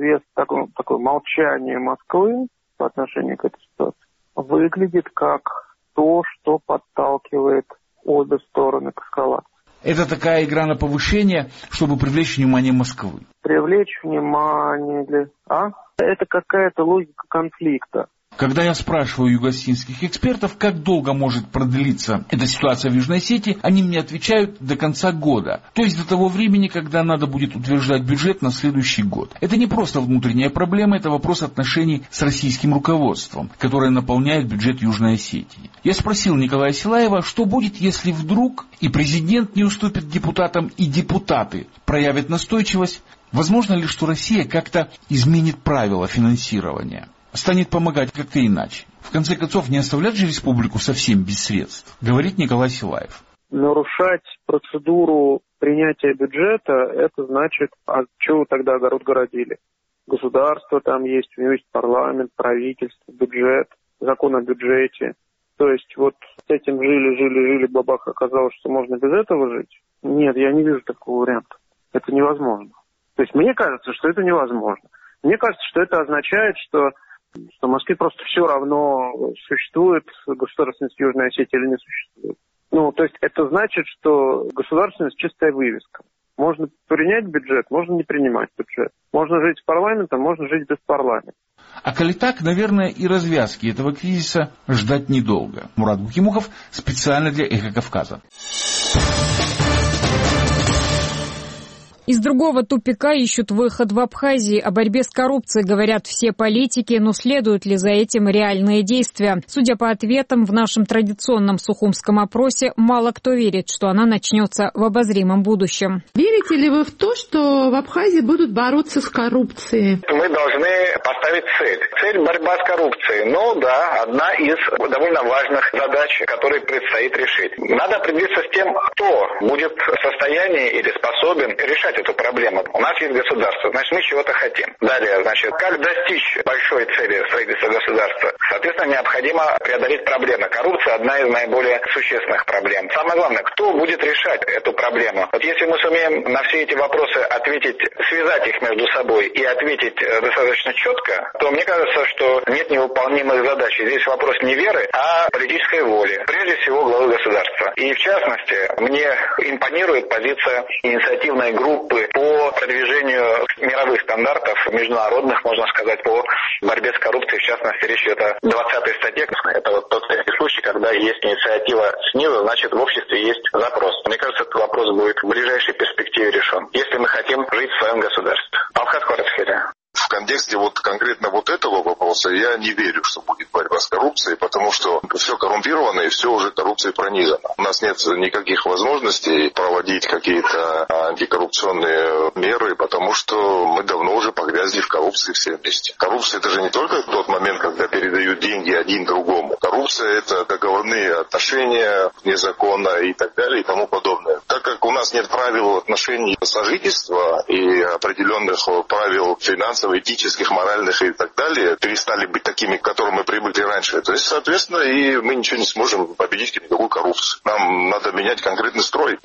молчание Москвы по отношению к этой ситуации, выглядит как то, что подталкивает обе стороны к эскалации.
Это такая игра на повышение, чтобы привлечь внимание Москвы.
Привлечь внимание Это какая-то логика конфликта.
Когда я спрашиваю югоосетинских экспертов, как долго может продлиться эта ситуация в Южной Осетии, они мне отвечают до конца года. То есть до того времени, когда надо будет утверждать бюджет на следующий год. Это не просто внутренняя проблема, это вопрос отношений с российским руководством, которое наполняет бюджет Южной Осетии. Я спросил Николая Силаева, что будет, если вдруг и президент не уступит депутатам, и депутаты проявят настойчивость. Возможно ли, что Россия как-то изменит правила финансирования? Станет помогать как-то иначе. В конце концов, не оставлять же республику совсем без средств, говорит Николай Силаев.
Нарушать процедуру принятия бюджета, это значит, а чего вы тогда огород городили? Государство там есть, у него есть парламент, правительство, бюджет, закон о бюджете. То есть вот с этим жили, бабах, оказалось, что можно без этого жить? Нет, я не вижу такого варианта. Это невозможно. То есть мне кажется, что это невозможно. Мне кажется, что это означает, что в Москве просто все равно, существует государственность Южной Осетии или не существует. То есть это значит, что государственность чистая вывеска. Можно принять бюджет, можно не принимать бюджет. Можно жить с парламентом, можно жить без парламента.
А коли так, наверное, и развязки этого кризиса ждать недолго. Мурат Букимухов специально для «Эхо Кавказа».
Из другого тупика ищут выход в Абхазии. О борьбе с коррупцией говорят все политики, но следуют ли за этим реальные действия? Судя по ответам в нашем традиционном сухумском опросе, мало кто верит, что она начнется в обозримом будущем.
Верите ли вы в то, что в Абхазии будут бороться с коррупцией?
Мы должны поставить цель. Цель – борьба с коррупцией. Одна из довольно важных задач, которые предстоит решить. Надо определиться с тем, кто будет в состоянии или способен решать эту проблему. У нас есть государство, значит, мы чего-то хотим. Далее, как достичь большой цели строительства государства? Соответственно, необходимо преодолеть проблемы. Коррупция – одна из наиболее существенных проблем. Самое главное, кто будет решать эту проблему? Вот если мы сумеем на все эти вопросы ответить, связать их между собой и ответить достаточно четко, то мне кажется, что нет невыполнимых задач. Здесь вопрос не веры, а политической воли. Прежде всего, главы государства. И в частности, мне импонирует позиция инициативной группы по продвижению мировых стандартов, международных, можно сказать, по борьбе с коррупцией. В частности, речь идет о 20-й статье. Это вот тот случай, когда есть инициатива снизу, значит, в обществе есть запрос. Мне кажется, этот вопрос будет в ближайшей перспективе решен, если мы хотим жить в своем государстве. Алхат Хорасхеля.
В контексте конкретно этого вопроса я не верю, что будет борьба с коррупцией, потому что все коррумпировано и все уже коррупцией пронизано. У нас нет никаких возможностей проводить какие-то антикоррупционные меры, потому что мы давно уже погрязли в коррупции все вместе. Коррупция – это же не только тот момент, когда передают деньги один другому. Коррупция – это договорные отношения незаконно и так далее и тому подобное. Так как у нас нет правил отношений сожительства и определенных правил финансовых, этических, моральных и так далее, перестали быть такими, к которым мы привыкли раньше. То есть, соответственно, и мы ничего не сможем победить никакую коррупцию. Нам надо менять конкретный строй и воспитывать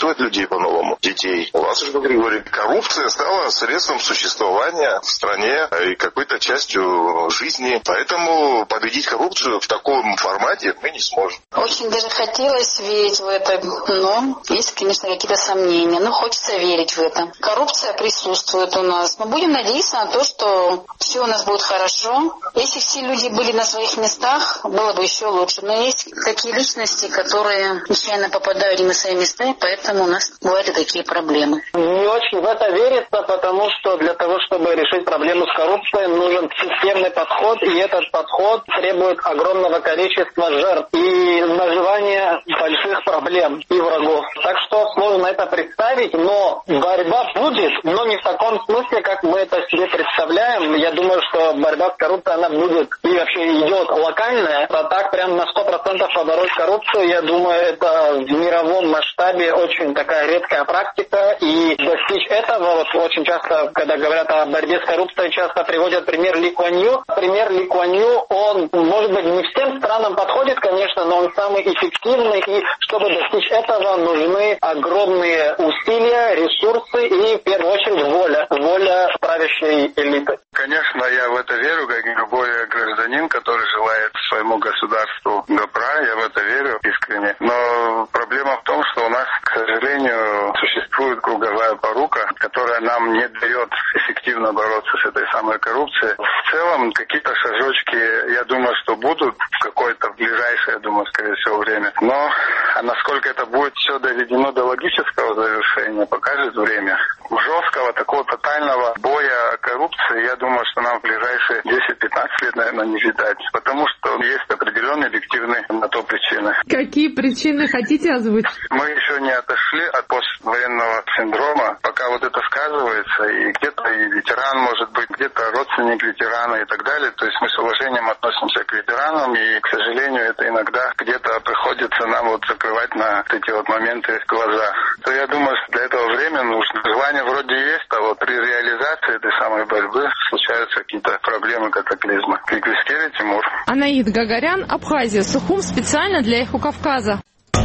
воспитывать людей по-новому, детей. У вас же, Григорий, коррупция стала средством существования в стране и какой-то частью жизни. Поэтому победить коррупцию в таком формате мы не сможем.
Очень даже хотелось верить в это, но есть, конечно, какие-то сомнения. Но хочется верить в это. Коррупция присутствует у нас. Мы будем надеяться на то, что все у нас будет хорошо. Если все люди были на своих местах, было бы еще лучше. Но есть такие личности, которые случайно попадают не на свои места, и поэтому у нас бывают и такие проблемы.
Не очень в это верится, потому что для того, чтобы решить проблему с коррупцией, нужен системный подход, и этот подход требует огромного количества жертв и наживания больших проблем и врагов. Так что сложно это представить, но борьба будет, но не в таком смысле, как мы это себе представляем. Я думаю, что борьба с коррупцией, она будет и вообще идет локальная, а так прям на 100% побороть коррупцию, я думаю, это в мировом масштабе очень такая редкая практика, и достичь этого, вот очень часто, когда говорят о борьбе с коррупцией, часто приводят пример Ли Куан Ю. Пример Ли Куан Ю, он, может быть, не всем странам подходит, конечно, но он самый эффективный, и чтобы достичь этого, нужны огромные усилия, ресурсы и, в первую очередь, воля правящей элиты.
Конечно, я в это верю, как и любой гражданин, который желает своему государству добра, я в это верю искренне. Но проблема в том, что у нас, к сожалению, существует круговая порука, которая нам не дает эффективно бороться с этой самой коррупцией. В целом, какие-то шажочки, я думаю, что будут в какое-то ближайшее, я думаю, скорее всего, время. Но насколько это будет все доведено до логического завершения, покажет время. Жесткого, такого тотального боя коррупции, я думаю, что нам в ближайшие 10-15 лет, наверное, не видать. Потому что есть определенные объективные на то причины.
Какие причины хотите озвучить?
Мы еще не отошли от поствоенного синдрома, пока вот это сказывается, и где-то и ветеран, может быть, где-то родственник ветерана и так далее. То есть мы с уважением относимся к ветеранам, и, к сожалению, это иногда где-то приходится нам вот закрывать на вот эти вот моменты глаза. То я думаю, что для этого время нужно. Желание вроде есть, а вот при реализации этой самой борьбы случаются какие-то проблемы, катаклизмы. Квиквискери, Тимур.
Анаид Гагарян, Абхазия, Сухум, специально для Эхо Кавказа.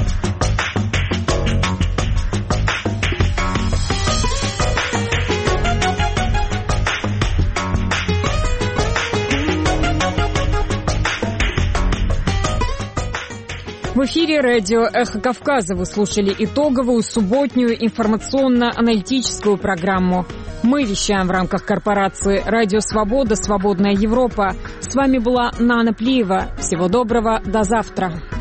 В эфире радио «Эхо Кавказа» вы слушали итоговую субботнюю информационно-аналитическую программу. Мы вещаем в рамках корпорации «Радио Свобода. Свободная Европа». С вами была Нана Плиева. Всего доброго. До завтра.